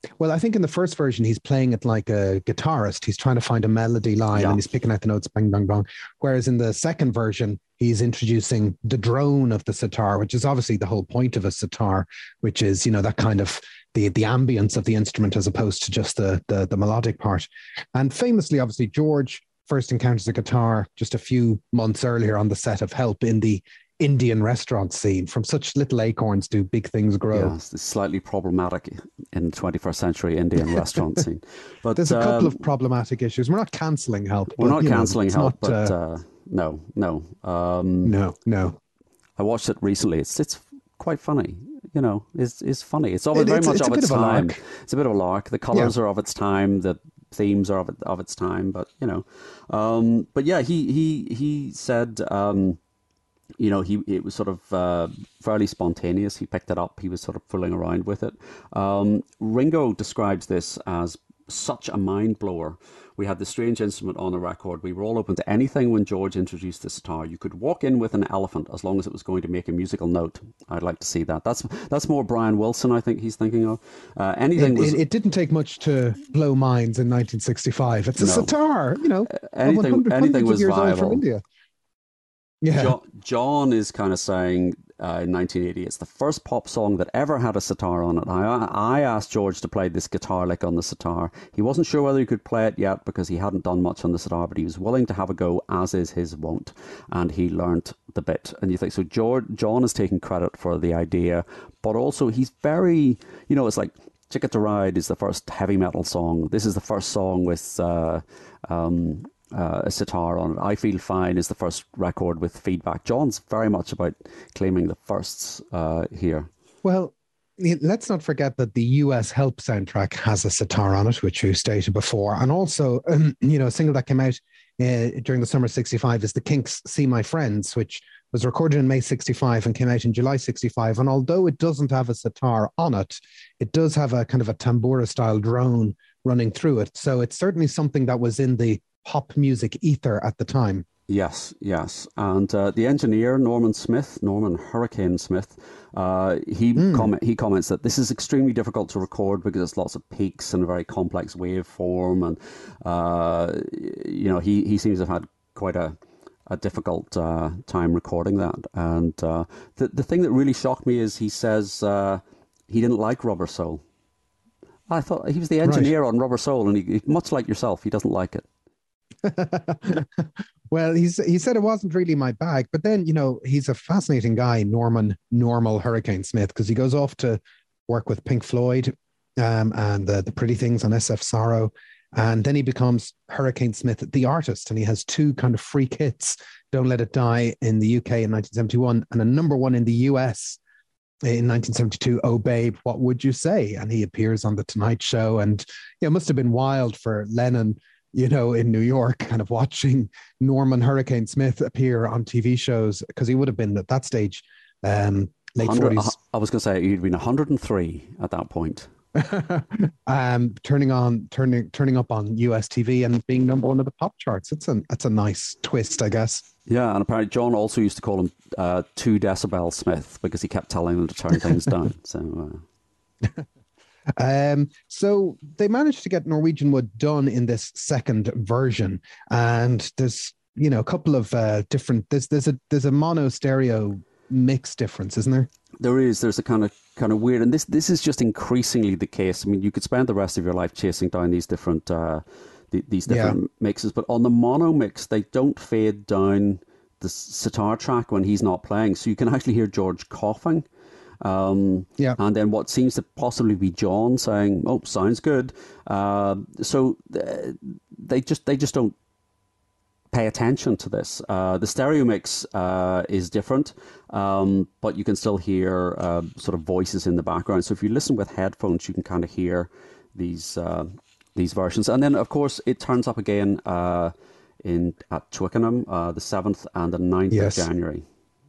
Well, I think in the first version, he's playing it like a guitarist. He's trying to find a melody line Yeah. and he's picking out the notes, bang, bang, bang. Whereas in the second version, he's introducing the drone of the sitar, which is obviously the whole point of a sitar, which is, you know, that kind of the the ambience of the instrument as opposed to just the the, the melodic part. And famously, obviously, George first encounters a guitar just a few months earlier on the set of Help in the Indian restaurant scene. From such little acorns do big things grow. Yeah, it's slightly problematic in the twenty-first century Indian restaurant scene. But there's a couple um, of problematic issues. We're not cancelling Help. We're but, not you know, cancelling it's Help, not, but uh, uh, no, no. Um, no, no. I watched it recently. It's it's quite funny. You know, it's it's funny. It's all It- very it's- much it's a of bit its of a time. lark. It's a bit of a lark. The colours are of its time. The themes are of it, of its time. But you know, um, but yeah, he he he said. Um, you know, he it was sort of uh, fairly spontaneous. He picked it up. He was sort of fooling around with it. Um, Ringo describes this as such a mind blower. We had this strange instrument on the record. We were all open to anything when George introduced the sitar. You could walk in with an elephant as long as it was going to make a musical note. I'd like to see that. That's that's more Brian Wilson, I think he's thinking of. Uh, anything It, was it, it didn't take much to blow minds in nineteen sixty-five. It's a No. sitar, you know. anything. one hundred, Anything hundreds was of years old viable. from India. Yeah. John, John is kind of saying uh, in nineteen eighty, it's the first pop song that ever had a sitar on it. I, I asked George to play this guitar lick on the sitar. He wasn't sure whether he could play it yet because he hadn't done much on the sitar, but he was willing to have a go, as is his wont, and he learnt the bit. And you think, so George, John is taking credit for the idea, but also he's very, you know, it's like Ticket to Ride is the first heavy metal song. This is the first song with... Uh, um, Uh, a sitar on it. I Feel Fine is the first record with feedback. John's very much about claiming the firsts uh, here. Well, let's not forget that the U S Help soundtrack has a sitar on it, which you stated before. And also, um, you know, a single that came out uh, during the summer of sixty-five is the Kinks' See My Friends, which was recorded in May sixty-five and came out in July sixty-five. And although it doesn't have a sitar on it, it does have a kind of a tambura-style drone running through it. So it's certainly something that was in the pop music ether at the time. Yes, yes. And uh, the engineer, Norman Smith, Norman Hurricane Smith, uh, he Mm. comment, he comments that this is extremely difficult to record because it's lots of peaks and a very complex waveform. And, uh, you know, he, he seems to have had quite a, a difficult uh, time recording that. And uh, the, the thing that really shocked me is he says uh, he didn't like Rubber Soul. I thought he was the engineer right. on Rubber Soul, and he, much like yourself, he doesn't like it. Well, he's he said it wasn't really my bag, but then, you know, he's a fascinating guy, Norman Normal Hurricane Smith, because he goes off to work with Pink Floyd um, and the, the Pretty Things on S F Sorrow, and then he becomes Hurricane Smith, the artist, and he has two kind of freak hits, Don't Let It Die in the U K in nineteen seventy-one, and a number one in the U S in nineteen seventy-two, Oh Babe, What Would You Say? And he appears on The Tonight Show, and you know, it must have been wild for Lennon, you know, in New York, kind of watching Norman Hurricane Smith appear on T V shows, because he would have been at that stage, um, late forties. I was going to say he'd been one hundred and three at that point. um, turning on, turning, turning up on U S T V and being number one of the pop charts. It's a, that's a nice twist, I guess. Yeah, and apparently John also used to call him uh, Two Decibel Smith because he kept telling him to turn things down. So. Uh... Um, so they managed to get Norwegian Wood done in this second version, and there's, you know, a couple of uh, different. There's there's a there's a mono stereo mix difference, isn't there? There is. There's a kind of kind of weird, and this this is just increasingly the case. I mean, you could spend the rest of your life chasing down these different uh, th- these different yeah. mixes, but on the mono mix, they don't fade down the sitar track when he's not playing, so you can actually hear George coughing. Um, yeah. And then what seems to possibly be John saying, "Oh, sounds good." Uh, so th- they just they just don't pay attention to this. Uh, the stereo mix uh, is different, um, but you can still hear uh, sort of voices in the background. So if you listen with headphones, you can kind of hear these uh, these versions. And then, of course, it turns up again uh, in at Twickenham uh, the seventh and the ninth yes. of January.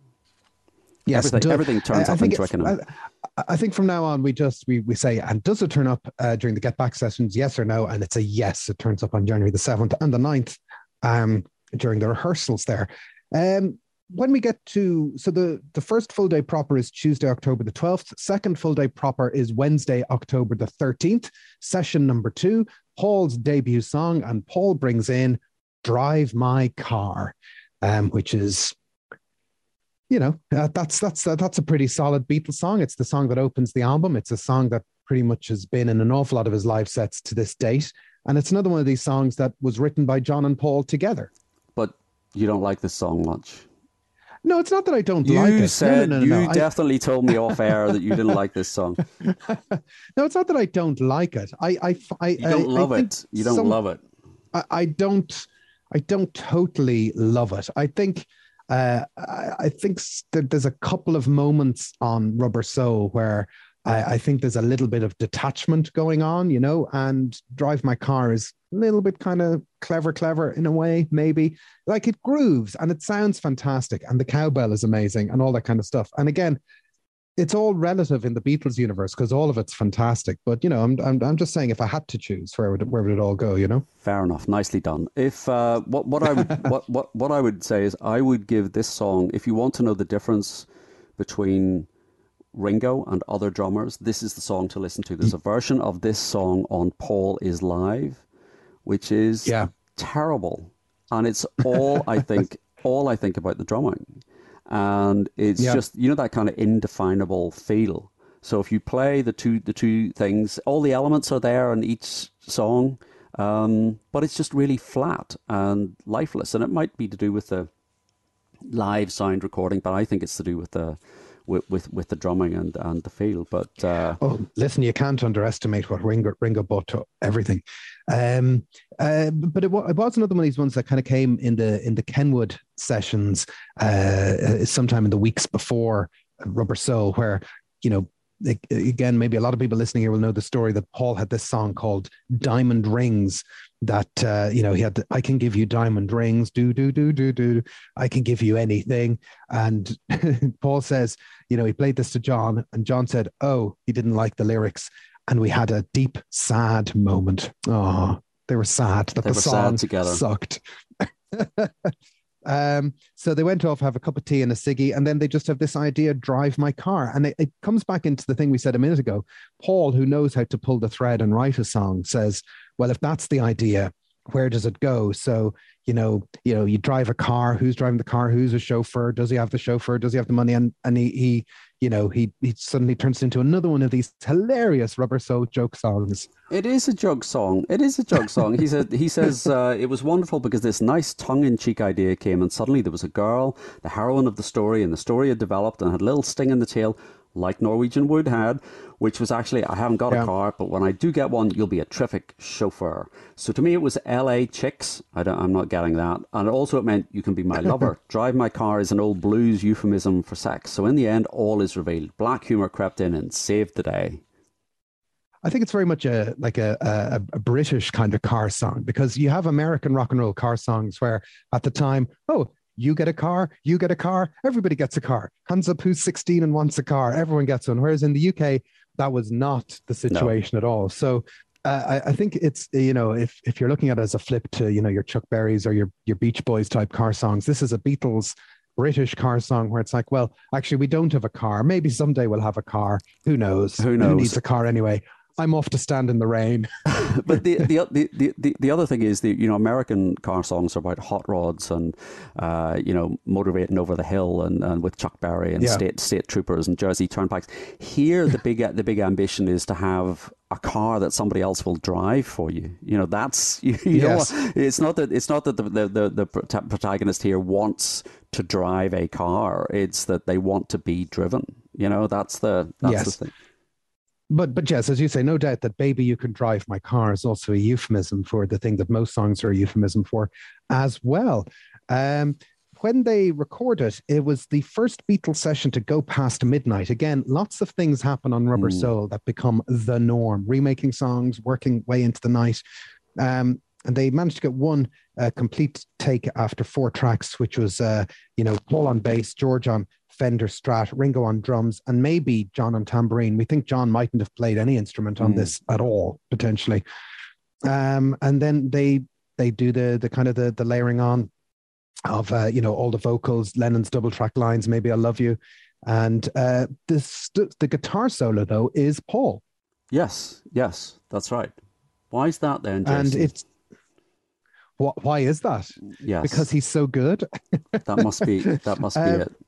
Yes, everything, do, everything turns I, up I in Twickenham. I, I think from now on we just we, we say, and does it turn up uh, during the Get Back sessions? Yes or no? And it's a yes. It turns up on January the seventh and the ninth um, during the rehearsals there. Um, when we get to, so the, the first full day proper is Tuesday, October the twelfth. Second full day proper is Wednesday, October the thirteenth. Session number two, Paul's debut song, and Paul brings in Drive My Car, um, which is, you know, uh, that's that's uh, that's a pretty solid Beatles song. It's the song that opens the album. It's a song that pretty much has been in an awful lot of his live sets to this date. And it's another one of these songs that was written by John and Paul together. But you don't like this song much. No, it's not that I don't you like it. Said, no, no, no, no, you no. definitely I... told me off air that you didn't like this song. No, it's not that I don't like it. I, I, I you don't I, love I it. You don't some, love it. I, I don't. I don't totally love it. I think. Uh, I, I think that there's a couple of moments on Rubber Soul where I, I think there's a little bit of detachment going on, you know, and Drive My Car is a little bit kind of clever, clever in a way, maybe. Like it grooves and it sounds fantastic and the cowbell is amazing and all that kind of stuff. And again, it's all relative in the Beatles universe because all of it's fantastic. But, you know, I'm, I'm, I'm just saying if I had to choose, where would, where would it all go, you know? Fair enough. Nicely done. If uh, what, what, I would, what, what, what I would say is I would give this song, if you want to know the difference between Ringo and other drummers, this is the song to listen to. There's a version of this song on Paul is Live, which is yeah. terrible. And it's all I think, all I think about the drumming. And it's yeah. just, you know, that kind of indefinable feel. So if you play the two the two things, all the elements are there in each song, um, but it's just really flat and lifeless. And it might be to do with the live sound recording, but I think it's to do with the with with, with the drumming and, and the feel. But uh, oh, listen, you can't underestimate what Ringo Ringo brought to everything. Um, uh, but it, it was another one of these ones that kind of came in the in the Kenwood sessions uh, sometime in the weeks before Rubber Soul, where, you know, again, maybe a lot of people listening here will know the story that Paul had this song called Diamond Rings that, uh, you know, he had, the, I can give you diamond rings, do, do, do, do, do, I can give you anything. And Paul says, you know, he played this to John and John said, oh, he didn't like the lyrics. And we had a deep, sad moment. Oh, they were sad that they the were song sad together. Sucked. Um, so they went off, have a cup of tea and a ciggy, and then they just have this idea, Drive My Car. And it, it comes back into the thing we said a minute ago. Paul, who knows how to pull the thread and write a song, says, well, if that's the idea, where does it go? So, you know, you know, you drive a car, who's driving the car, who's a chauffeur, does he have the chauffeur, does he have the money? And and he, he you know, he, he suddenly turns into another one of these hilarious Rubber Soul joke songs. It is a joke song. It is a joke song. He said, he says, uh, it was wonderful because this nice tongue-in-cheek idea came and suddenly there was a girl, the heroine of the story, and the story had developed and had a little sting in the tail, like Norwegian Wood had, which was actually, I haven't got yeah. a car, but when I do get one, you'll be a terrific chauffeur. So to me, it was L A chicks. I don't, I'm not getting that. And also it meant you can be my lover. Drive my car is an old blues euphemism for sex. So in the end, all is revealed. Black humor crept in and saved the day. I think it's very much a like a, a, a British kind of car song because you have American rock and roll car songs where at the time, oh, you get a car, you get a car, everybody gets a car. Hands up who's sixteen and wants a car, everyone gets one. Whereas in the U K, that was not the situation no. at all. So uh, I, I think it's, you know, if if you're looking at it as a flip to, you know, your Chuck Berrys or your, your Beach Boys type car songs, this is a Beatles British car song where it's like, well, actually, we don't have a car. Maybe someday we'll have a car. Who knows? Who knows? Who needs a car anyway? I'm off to stand in the rain. But the, the the the the other thing is, the you know, American car songs are about hot rods and uh, you know, motivating over the hill and, and with Chuck Berry and yeah. state state troopers and Jersey turnpikes. Here, the big the big ambition is to have a car that somebody else will drive for you. You know, that's you, you yes. know, it's not that it's not that the, the the the protagonist here wants to drive a car. It's that they want to be driven. You know, that's the that's yes. the thing. But, but yes, as you say, no doubt that Baby You Can Drive My Car is also a euphemism for the thing that most songs are a euphemism for as well. Um, when they record it, it was the first Beatles session to go past midnight. Again, lots of things happen on Rubber mm. Soul that become the norm. Remaking songs, working way into the night. Um, and they managed to get one uh, complete take after four tracks, which was, uh, you know, Paul on bass, George on Fender Strat, Ringo on drums, and maybe John on tambourine. We think John mightn't have played any instrument on mm. this at all, potentially. Um, and then they they do the the kind of the, the layering on of uh, you know, all the vocals, Lennon's double track lines, Maybe I Love You. And uh, this, the guitar solo, though, is Paul. Yes, yes, that's right. Why is that then, Jason? And it's, wh- why is that? Yes. Because he's so good. That must be, that must be um, it.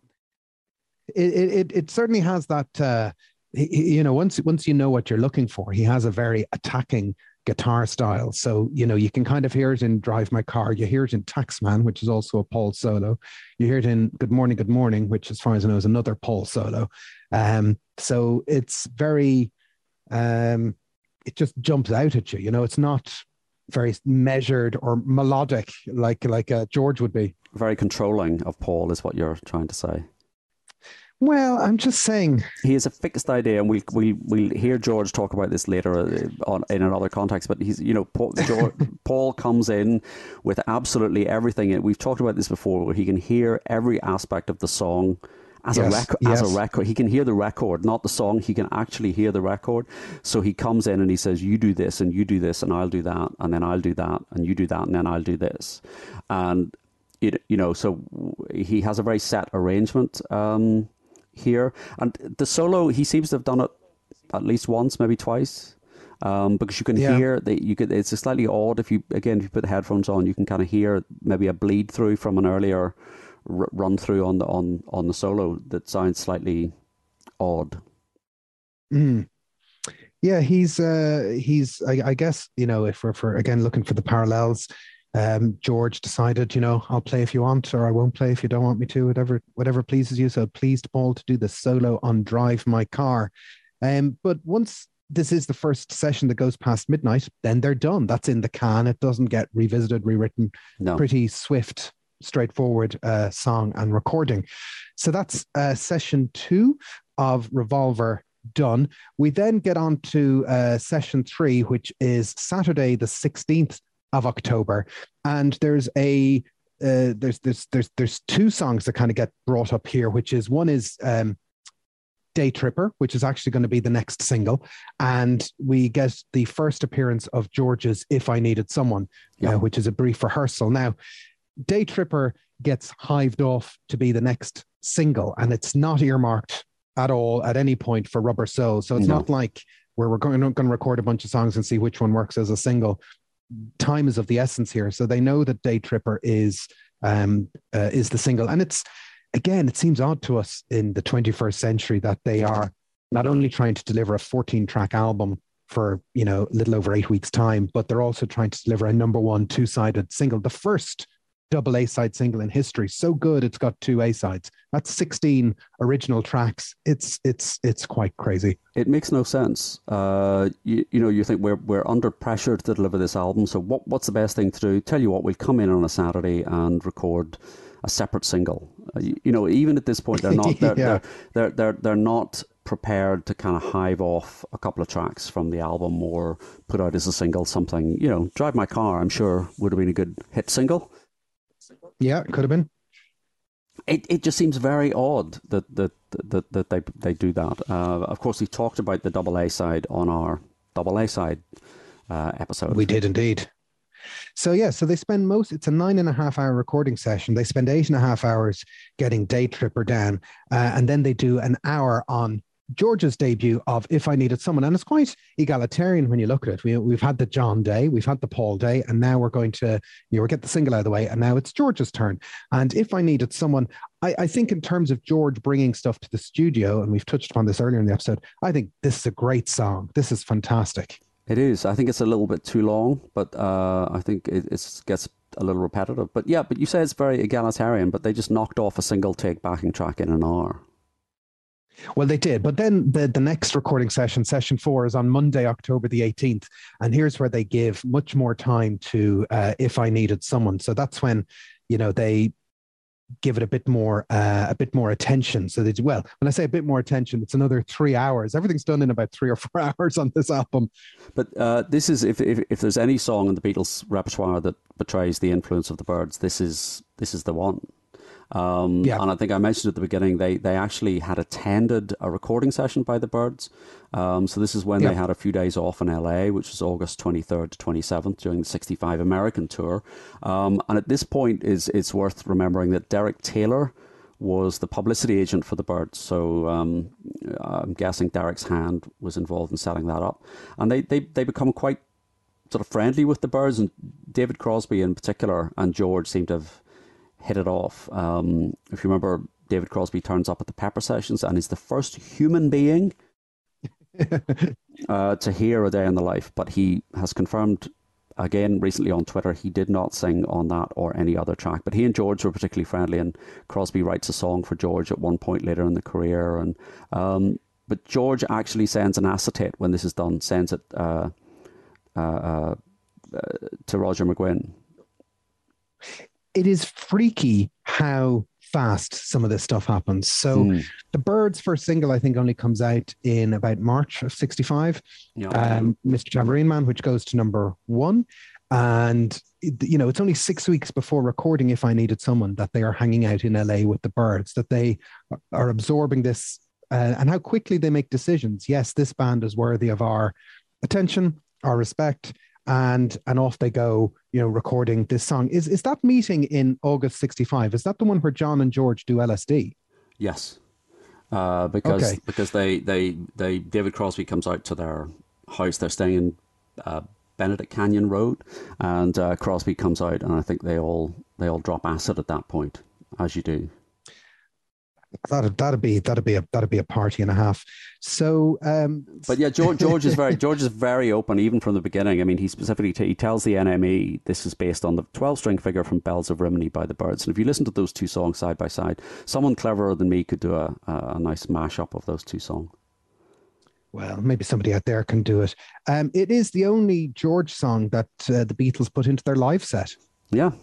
It, it. It certainly has that, uh, he, you know, once, once you know what you're looking for, he has a very attacking guitar style. So, you know, you can kind of hear it in Drive My Car. You hear it in Taxman, which is also a Paul solo. You hear it in Good Morning, Good Morning, which, as far as I know, is another Paul solo. Um, so it's very, um, it just jumps out at you. You know, it's not very measured or melodic like like uh, George would be. Very controlling of Paul is what you're trying to say. Well, I'm just saying he has a fixed idea, and we we we'll hear George talk about this later on in another context. But he's, you know, Paul, George, Paul comes in with absolutely everything. We've talked about this before, where he can hear every aspect of the song as yes, a record. Yes. As a record, he can hear the record, not the song. He can actually hear the record. So he comes in and he says, "You do this, and you do this, and I'll do that, and then I'll do that, and you do that, and then I'll do this," and it, you know, so he has a very set arrangement. Um, here, and the solo, he seems to have done it at least once, maybe twice, um, because you can yeah. hear that you could. It's slightly odd if you again if you put the headphones on, you can kind of hear maybe a bleed through from an earlier r- run through on the on on the solo that sounds slightly odd. Mm. Yeah, he's uh, he's. I, I guess, you know, if we're for again looking for the parallels. Um, George decided, you know, I'll play if you want, or I won't play if you don't want me to, whatever, whatever pleases you. So it pleased Paul to do the solo on Drive My Car. Um, but once this is the first session that goes past midnight, then they're done. That's in the can. It doesn't get revisited, rewritten. No. Pretty swift, straightforward uh, song and recording. So that's uh, session two of Revolver done. We then get on to uh, session three, which is Saturday the sixteenth of October, and there's a uh, there's there's there's there's two songs that kind of get brought up here, which is one is um, Day Tripper, which is actually going to be the next single, and we get the first appearance of George's If I Needed Someone, yeah. uh, which is a brief rehearsal. Now, Day Tripper gets hived off to be the next single, and it's not earmarked at all at any point for Rubber Soul, so it's no. not like where we're going, going to record a bunch of songs and see which one works as a single. Time is of the essence here, so they know that Day Tripper is um uh, is the single, and it's again it seems odd to us in the twenty-first century that they are not only trying to deliver a fourteen track album for, you know, a little over eight weeks time, but they're also trying to deliver a number one two-sided single, the first double A-side single in history. So good it's got two A-sides. That's sixteen original tracks. It's it's it's quite crazy. It makes no sense. Uh, you, you know, you think we're we're under pressure to deliver this album. So what what's the best thing to do? Tell you what, we'll come in on a Saturday and record a separate single. Uh, you, you know, even at this point, they're not they're, yeah. they're, they're they're they're not prepared to kind of hive off a couple of tracks from the album or put out as a single something. You know, Drive My Car, I'm sure, would have been a good hit single. Yeah, it could have been. It it just seems very odd that that that, that they they do that. Uh, of course, we talked about the double A side on our double A side uh, episode. We did indeed. So yeah, so they spend most. It's a nine and a half hour recording session. They spend eight and a half hours getting Day Tripper down, uh, and then they do an hour on George's debut of If I Needed Someone. And it's quite egalitarian when you look at it. We, we've had the John Day, we've had the Paul Day, and now we're going to, you know, get the single out of the way, and now it's George's turn. And If I Needed Someone, I, I think in terms of George bringing stuff to the studio, and we've touched upon this earlier in the episode, I think this is a great song. This is fantastic. It is. I think it's a little bit too long, but uh, I think it it's, gets a little repetitive. But yeah, but you say it's very egalitarian, but they just knocked off a single take backing track in an hour. Well, they did. But then the, the next recording session, session four, is on Monday, October the eighteenth. And here's where they give much more time to uh, If I Needed Someone. So that's when, you know, they give it a bit more, uh, a bit more attention. So they do, well, when I say a bit more attention, it's another three hours. Everything's done in about three or four hours on this album. But uh, this is, if, if if there's any song in the Beatles repertoire that betrays the influence of the Byrds, this is this is the one. Um, Yeah. And I think I mentioned at the beginning, they, they actually had attended a recording session by the Byrds. Um, so this is when Yeah. they had a few days off in L A, which was August twenty-third to twenty-seventh during the sixty-five American tour. Um, and at this point, is it's worth remembering that Derek Taylor was the publicity agent for the Byrds. So um, I'm guessing Derek's hand was involved in setting that up. And they, they, they become quite sort of friendly with the Byrds, and David Crosby in particular and George seem to have hit it off. Um, if you remember, David Crosby turns up at the Pepper Sessions and is the first human being uh, to hear A Day in the Life, but he has confirmed again recently on Twitter he did not sing on that or any other track. But he and George were particularly friendly, and Crosby writes a song for George at one point later in the career. And um, but George actually sends an acetate when this is done, sends it uh, uh, uh, uh, to Roger McGuinn. It is freaky how fast some of this stuff happens. So mm. the Byrds' first single, I think, only comes out in about March of sixty-five. Yeah. Um, Mister Tambourine Man, which goes to number one. And, you know, it's only six weeks before recording If I Needed Someone that they are hanging out in L A with the Byrds, that they are absorbing this uh, and how quickly they make decisions. Yes, this band is worthy of our attention, our respect. And and off they go, you know, recording this song. Is is that meeting in August sixty-five? Is that the one where John and George do L S D? Yes, uh, because okay. because they, they they David Crosby comes out to their house. They're staying in uh, Benedict Canyon Road, and uh, Crosby comes out, and I think they all they all drop acid at that point, as you do. That'd that'd be that'd be a that'd be a party and a half. So, um, but yeah, George George is very George is very open even from the beginning. I mean, he specifically t- he tells the N M E this is based on the twelve-string figure from Bells of Rimini by the Byrds. And if you listen to those two songs side by side, someone cleverer than me could do a a, a nice mashup of those two songs. Well, maybe somebody out there can do it. Um, it is the only George song that uh, the Beatles put into their live set. Yeah,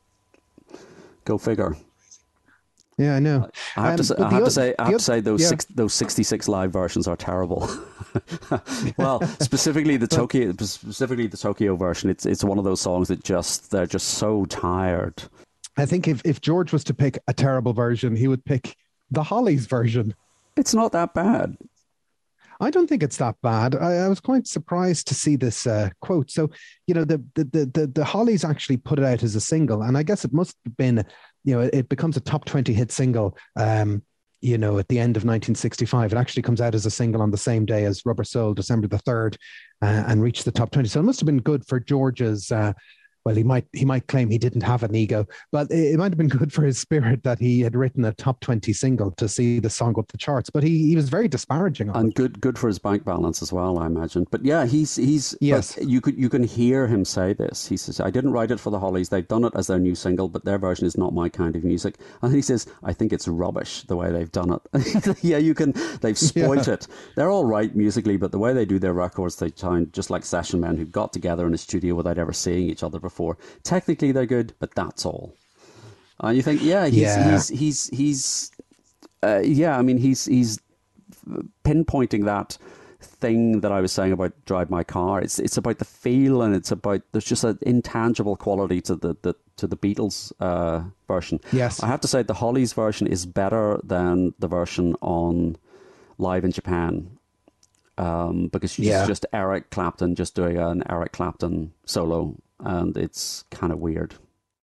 go figure. Yeah, I know. I have, um, to, say, I have o- to say, I have o- to say, those yeah. six, those sixty-six live versions are terrible. Well, specifically the Tokyo, specifically the Tokyo version. It's it's one of those songs that just they're just so tired. I think if if George was to pick a terrible version, he would pick the Hollies version. It's not that bad. I don't think it's that bad. I, I was quite surprised to see this uh, quote. So, you know, the, the the the the Hollies actually put it out as a single, and I guess it must have been, you know, it, it becomes a top twenty hit single. Um, you know, at the end of nineteen sixty-five, it actually comes out as a single on the same day as Rubber Soul, December the third, uh, and reached the top twenty. So it must have been good for George's. Uh, Well, he might he might claim he didn't have an ego, but it, it might have been good for his spirit that he had written a top twenty single to see the song up the charts. But he, he was very disparaging of and it. good good for his bank balance as well, I imagine. But yeah, he's he's yes. You could you can hear him say this. He says, "I didn't write it for the Hollies. They've done it as their new single, but their version is not my kind of music." And he says, "I think it's rubbish the way they've done it." Yeah, you can. They've spoilt yeah. it. They're all right musically, but the way they do their records, they sound just like session men who got together in a studio without ever seeing each other before. Technically, they're good, but that's all. And you think, yeah, he's yeah. he's he's he's uh, yeah. I mean, he's he's pinpointing that thing that I was saying about Drive My Car. It's it's about the feel, and it's about there's just an intangible quality to the, the to the Beatles uh, version. Yes, I have to say the Hollies version is better than the version on Live in Japan. Um, because it's yeah. just Eric Clapton just doing an Eric Clapton solo, and it's kind of weird.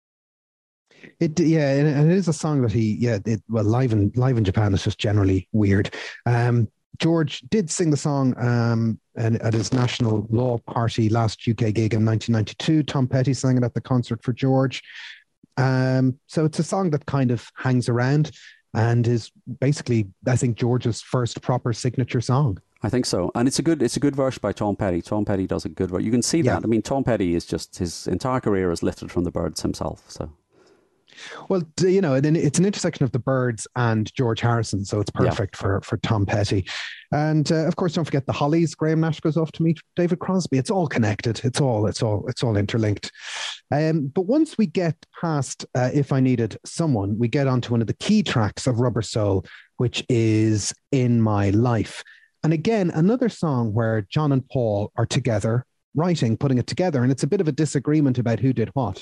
It yeah, and it is a song that he yeah. It, well, live in live in Japan is just generally weird. Um, George did sing the song um, and at his National Law Party last U K gig in nineteen ninety-two. Tom Petty sang it at the concert for George. Um, so it's a song that kind of hangs around and is basically, I think, George's first proper signature song. I think so, and it's a good it's a good verse by Tom Petty. Tom Petty does a good verse. You can see that. Yeah. I mean, Tom Petty is just his entire career is lifted from the Byrds himself. So, well, you know, it's an intersection of the Byrds and George Harrison, so it's perfect yeah. for for Tom Petty. And uh, of course, don't forget the Hollies. Graham Nash goes off to meet David Crosby. It's all connected. It's all it's all it's all interlinked. Um, but once we get past uh, If I Needed Someone, we get onto one of the key tracks of Rubber Soul, which is In My Life. And again, another song where John and Paul are together, writing, putting it together, and it's a bit of a disagreement about who did what.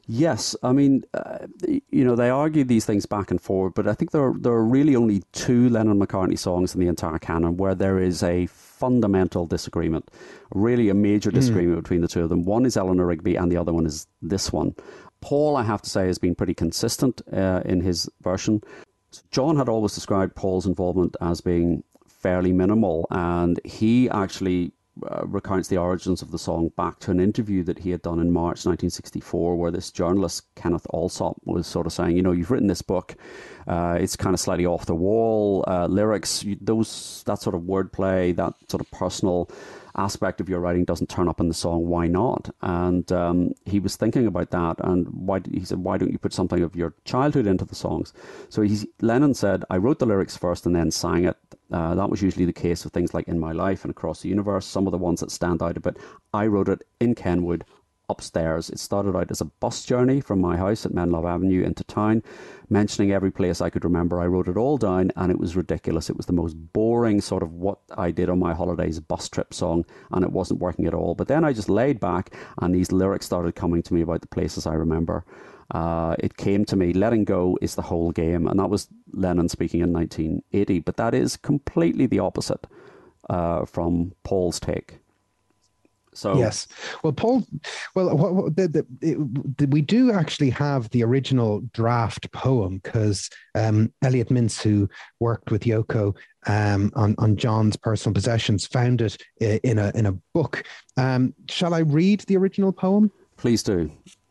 Yes, I mean, uh, you know, they argue these things back and forward, but I think there are, there are really only two Lennon-McCartney songs in the entire canon where there is a fundamental disagreement, really a major disagreement mm. between the two of them. One is Eleanor Rigby and the other one is this one. Paul, I have to say, has been pretty consistent uh, in his version. John had always described Paul's involvement as being fairly minimal, and he actually Uh, recounts the origins of the song back to an interview that he had done in March nineteen sixty-four, where this journalist, Kenneth Alsop, was sort of saying, you know, you've written this book, uh, it's kind of slightly off the wall, uh, lyrics, those that sort of wordplay, that sort of personal aspect of your writing doesn't turn up in the song, why not? And um, he was thinking about that, and why he said, why don't you put something of your childhood into the songs? So he's, Lennon said, I wrote the lyrics first and then sang it. Uh, that was usually the case with things like In My Life and Across the Universe, some of the ones that stand out a bit. I wrote it in Kenwood, upstairs. It started out as a bus journey from my house at Menlove Avenue into town, mentioning every place I could remember. I wrote it all down, and it was ridiculous. It was the most boring sort of what I did on my holidays bus trip song, and it wasn't working at all. But then I just laid back, and these lyrics started coming to me about the places I remember. Uh, it came to me, letting go is the whole game. And that was Lennon speaking in nineteen eighty. But that is completely the opposite uh, from Paul's take. So yes, well, Paul, well, what, what, the, the, it, we do actually have the original draft poem, because um, Elliot Mintz, who worked with Yoko um, on on John's personal possessions, found it in a in a book. Um, shall I read the original poem? Please do.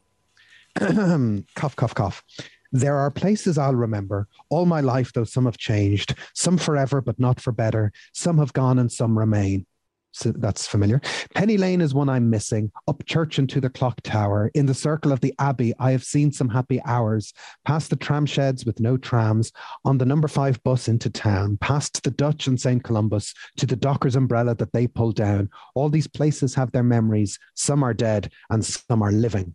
Cough, cough, cough. There are places I'll remember all my life, though some have changed, some forever, but not for better. Some have gone and some remain. So that's familiar. Penny Lane is one I'm missing. Up church and to the clock tower. In the circle of the Abbey, I have seen some happy hours. Past the tram sheds with no trams. On the number five bus into town. Past the Dutch and Saint Columba's. To the Dockers umbrella that they pulled down. All these places have their memories. Some are dead and some are living.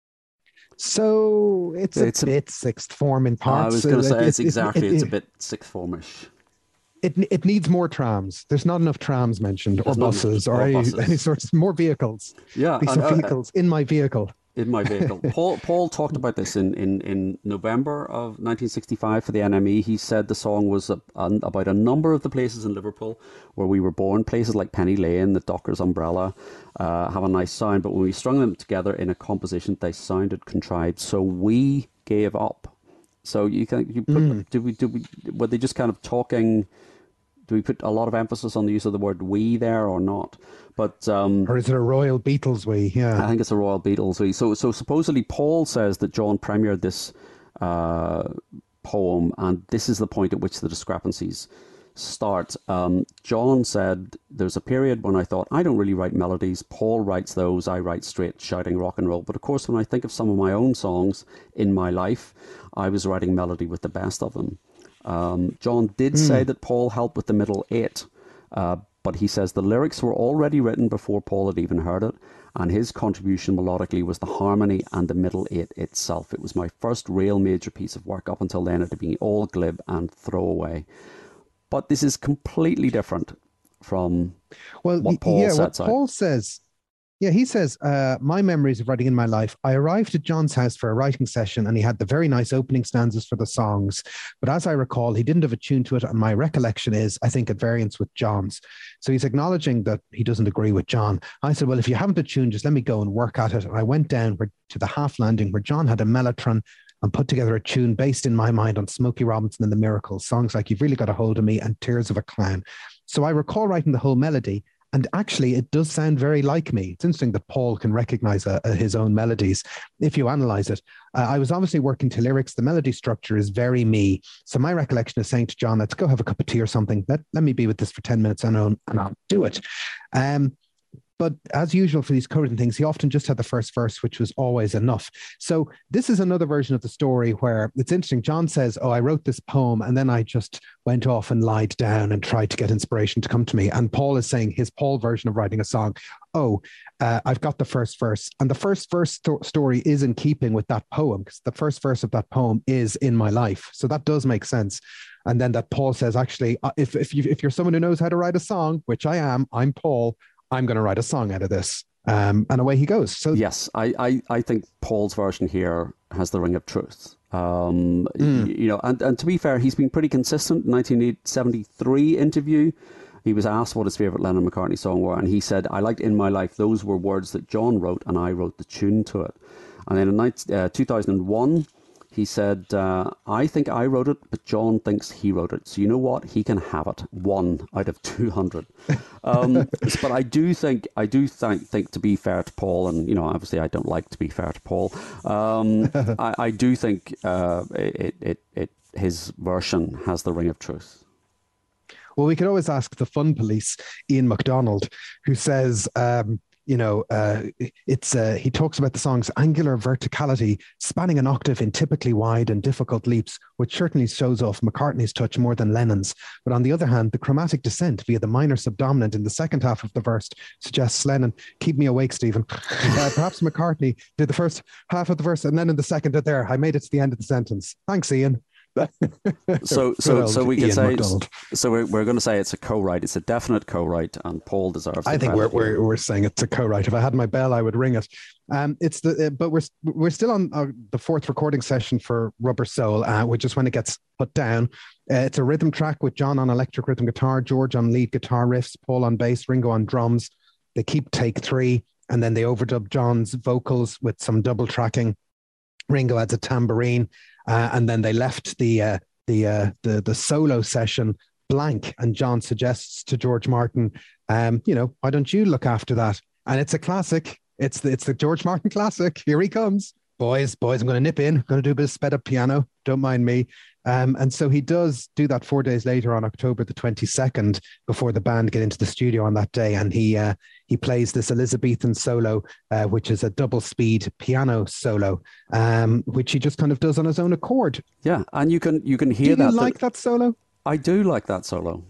So it's, it's a bit a, sixth form in parts. I was going to say, it, it's it, exactly, it, it, it's a bit sixth formish. It it needs more trams. There's not enough trams mentioned, or There's buses, or or any, buses. any sorts, more vehicles. Yeah. These and, are vehicles uh, in my vehicle. In my vehicle. Paul Paul talked about this in, in, in November of nineteen sixty-five for the N M E. He said the song was a, a, about a number of the places in Liverpool where we were born, places like Penny Lane, the Dockers umbrella, uh, have a nice sound, but when we strung them together in a composition, they sounded contrived. So we gave up. So you can you put, mm. did we did we were they just kind of talking? Do we put a lot of emphasis on the use of the word we there or not? But um, or is it a Royal Beatles we? Yeah, I think it's a Royal Beatles we. So so supposedly Paul says that John premiered this uh, poem, and this is the point at which the discrepancies start. Um, John said, there's a period when I thought, I don't really write melodies. Paul writes those. I write straight shouting rock and roll. But of course, when I think of some of my own songs in my life, I was writing melody with the best of them. Um, John did mm. say that Paul helped with the middle eight, uh, but he says the lyrics were already written before Paul had even heard it, and his contribution melodically was the harmony and the middle eight itself. It was my first real major piece of work. Up until then, it had been all glib and throwaway. But this is completely different from well, what Paul yeah, sets what out. Paul says. Yeah, he says, uh, my memories of writing in my life. I arrived at John's house for a writing session, and he had the very nice opening stanzas for the songs. But as I recall, he didn't have a tune to it, and my recollection is, I think, at variance with John's. So he's acknowledging that he doesn't agree with John. I said, well, if you haven't a tune, just let me go and work at it. And I went down where, to the half landing where John had a mellotron and put together a tune based in my mind on Smokey Robinson and the Miracles, songs like You've Really Got a Hold of Me and Tears of a Clown. So I recall writing the whole melody, and actually it does sound very like me. It's interesting that Paul can recognize uh, his own melodies if you analyze it. Uh, I was obviously working to lyrics. The melody structure is very me. So my recollection is saying to John, let's go have a cup of tea or something. Let, let me be with this for ten minutes and I'll, and I'll do it. Um, But as usual for these coding things, he often just had the first verse, which was always enough. So this is another version of the story where it's interesting. John says, oh, I wrote this poem and then I just went off and lied down and tried to get inspiration to come to me. And Paul is saying his Paul version of writing a song. Oh, uh, I've got the first verse. And the first verse sto- story is in keeping with that poem, because the first verse of that poem is in my life. So that does make sense. And then that Paul says, actually, if, if, you, if you're someone who knows how to write a song, which I am, I'm Paul, I'm going to write a song out of this. Um, and away he goes. So yes, I, I, I think Paul's version here has the ring of truth. Um, mm. you know, and, and to be fair, he's been pretty consistent. In nineteen seventy-three interview, he was asked what his favourite Lennon McCartney song were, and he said, "I liked In My Life. Those were words that John wrote, and I wrote the tune to it." And then in uh, two thousand one, he said, uh, "I think I wrote it, but John thinks he wrote it. So you know what? He can have it. One out of two hundred." Um, but I do think, I do th- think, to be fair to Paul, and you know, obviously, I don't like to be fair to Paul. Um, I, I do think uh, it, it, it, his version has the ring of truth. Well, we could always ask the fun police, Ian MacDonald, who says, um, you know, uh, it's uh, he talks about the song's angular verticality, spanning an octave in typically wide and difficult leaps, which certainly shows off McCartney's touch more than Lennon's. But on the other hand, the chromatic descent via the minor subdominant in the second half of the verse suggests Lennon, keep me awake, Stephen. Uh, perhaps McCartney did the first half of the verse and then in the second it there. I made it to the end of the sentence. Thanks, Ian. so so so we can Ian say MacDonald. so we're, we're going to say it's a co-write. It's a definite co-write, and Paul deserves the I think we're, credit here. we're we're saying it's a co-write. If I had my bell, I would ring it. Um, it's the uh, but we're we're still on uh, the fourth recording session for Rubber Soul, uh, which is when it gets put down. Uh, it's a rhythm track with John on electric rhythm guitar, George on lead guitar riffs, Paul on bass, Ringo on drums. They keep take three, and then they overdub John's vocals with some double tracking. Ringo adds a tambourine, uh, and then they left the uh, the uh, the the solo session blank. And John suggests to George Martin, um, you know, why don't you look after that? And it's a classic. It's the, it's the George Martin classic. Here he comes. Boys, boys, I'm going to nip in. Going to do a bit of sped up piano. Don't mind me. Um, and so he does do that four days later on October the twenty-second before the band get into the studio on that day. And he uh, he plays this Elizabethan solo, uh, which is a double speed piano solo, um, which he just kind of does on his own accord. Yeah, and you can you can hear do you that. like that solo? I do like that solo.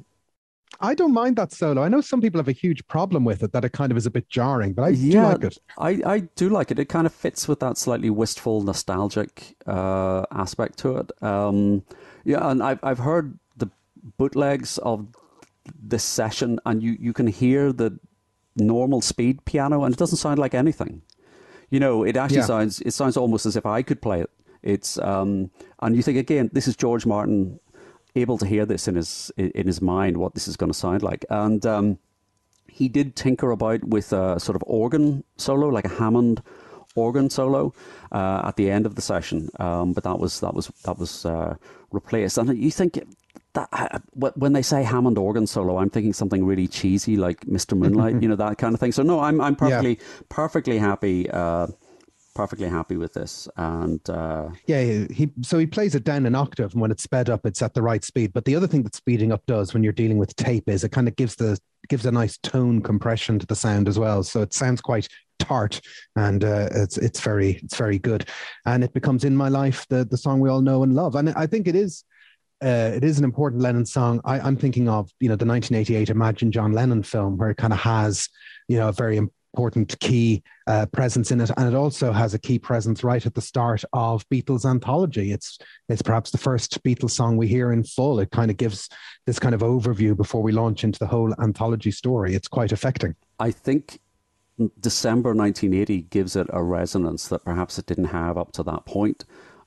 I don't mind that solo. I know some people have a huge problem with it, that it kind of is a bit jarring, but I yeah, do like it. I, I do like it. It kind of fits with that slightly wistful, nostalgic uh, aspect to it. Um, yeah, and I've, I've heard the bootlegs of this session, and you, you can hear the normal speed piano, and it doesn't sound like anything. You know, it actually yeah. sounds, it sounds almost as if I could play it. It's um, and you think, again, this is George Martin able to hear this in his in his mind, what this is going to sound like. And um, he did tinker about with a sort of organ solo, like a Hammond organ solo, uh, at the end of the session. Um, but that was that was that was uh, replaced. And you think that uh, when they say Hammond organ solo, I'm thinking something really cheesy, like Mister Moonlight, you know, that kind of thing. So no, I'm I'm perfectly yeah. perfectly happy. Uh, perfectly happy with this. And uh yeah he so he plays it down an octave, and when it's sped up it's at the right speed. But the other thing that speeding up does when you're dealing with tape is it kind of gives the gives a nice tone compression to the sound as well, so it sounds quite tart, and uh, it's it's very it's very good, and it becomes In My Life, the the song we all know and love. And I think it is uh, it is an important Lennon song. I, I'm thinking of, you know, the nineteen eighty-eight Imagine John Lennon film, where it kind of has, you know, a very important key uh, presence in it, and it also has a key presence right at the start of Beatles Anthology. It's it's perhaps the first Beatles song we hear in full. It kind of gives this kind of overview before we launch into the whole anthology story. It's quite affecting. I think December nineteen eighty gives it a resonance that perhaps it didn't have up to that point.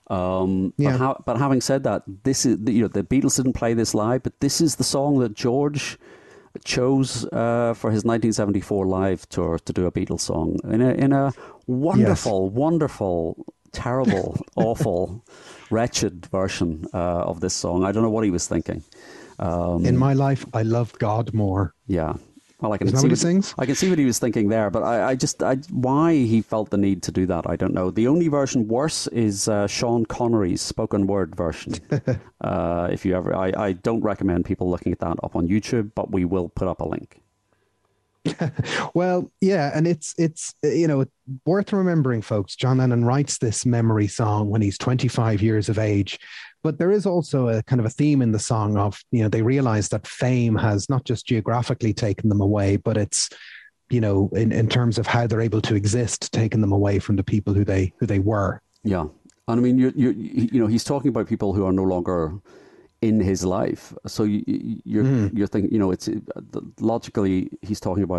Um, yeah. but, ha- but having said that, this is, you know, the Beatles didn't play this live, but this is the song that George chose uh, for his nineteen seventy-four live tour to do a Beatles song in a in a wonderful, yes. wonderful, terrible, awful, wretched version uh, of this song. I don't know what he was thinking. Um, in My Life, I love God more. Yeah. Well, I can Isn't see that what what, he sings? I can see what he was thinking there, but I, I just I, why he felt the need to do that, I don't know. The only version worse is uh, Sean Connery's spoken word version. uh, if you ever, I, I don't recommend people looking at that up on YouTube, but we will put up a link. Well, yeah, and it's it's you know, worth remembering, folks. John Lennon writes this memory song when he's twenty-five years of age. But there is also a kind of a theme in the song of, you know, they realize that fame has not just geographically taken them away, but it's, you know, in, in terms of how they're able to exist, taken them away from the people who they who they were. Yeah. And I mean, you you you know, he's talking about people who are no longer in his life. So you, you're mm. you're thinking, you know, it's logically he's talking about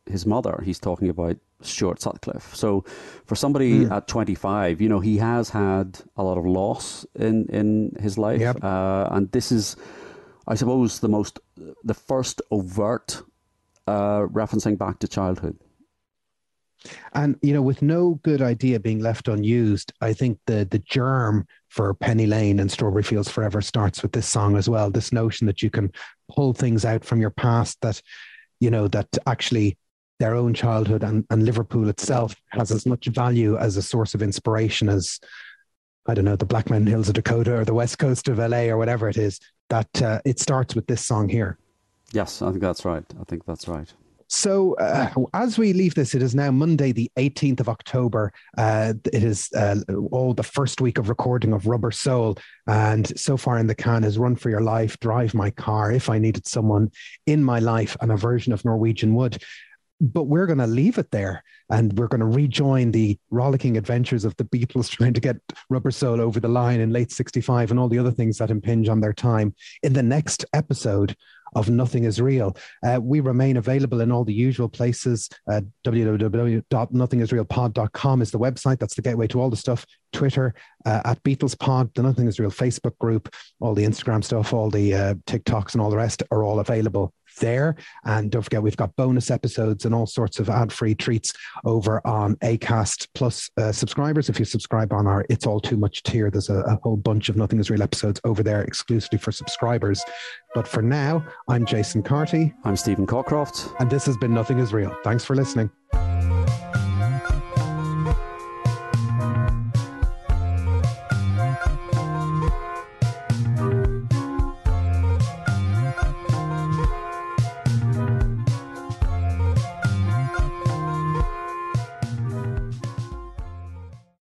his mother, he's talking about Stuart Sutcliffe. So for somebody mm. at twenty-five, you know, he has had a lot of loss in, in his life. Yep. Uh, and this is, I suppose, the most, the first overt uh, referencing back to childhood. And, you know, with no good idea being left unused, I think the the germ for Penny Lane and Strawberry Fields Forever starts with this song as well. This notion that you can pull things out from your past that, you know, that actually their own childhood and, and Liverpool itself has as much value as a source of inspiration as, I don't know, the Black Mountain Hills of Dakota or the West Coast of L A or whatever it is, that uh, it starts with this song here. Yes, I think that's right. I think that's right. So uh, as we leave this, it is now Monday, the eighteenth of October. Uh, it is uh, all the first week of recording of Rubber Soul. And so far in the can is Run for Your Life, Drive My Car, If I Needed Someone, In My Life, and a version of Norwegian Wood. But we're going to leave it there, and we're going to rejoin the rollicking adventures of the Beatles trying to get Rubber Soul over the line in late sixty-five and all the other things that impinge on their time in the next episode of Nothing Is Real. Uh, we remain available in all the usual places. Uh, w w w dot nothing is real pod dot com is the website. That's the gateway to all the stuff. Twitter, uh, at BeatlesPod, the Nothing Is Real Facebook group, all the Instagram stuff, all the uh, TikToks and all the rest are all available there. And don't forget, we've got bonus episodes and all sorts of ad-free treats over on Acast Plus uh, subscribers. If you subscribe on our It's All Too Much tier, there's a, a whole bunch of Nothing Is Real episodes over there exclusively for subscribers. But for now, I'm Jason Carty. I'm Stephen Cockcroft. And this has been Nothing Is Real. Thanks for listening.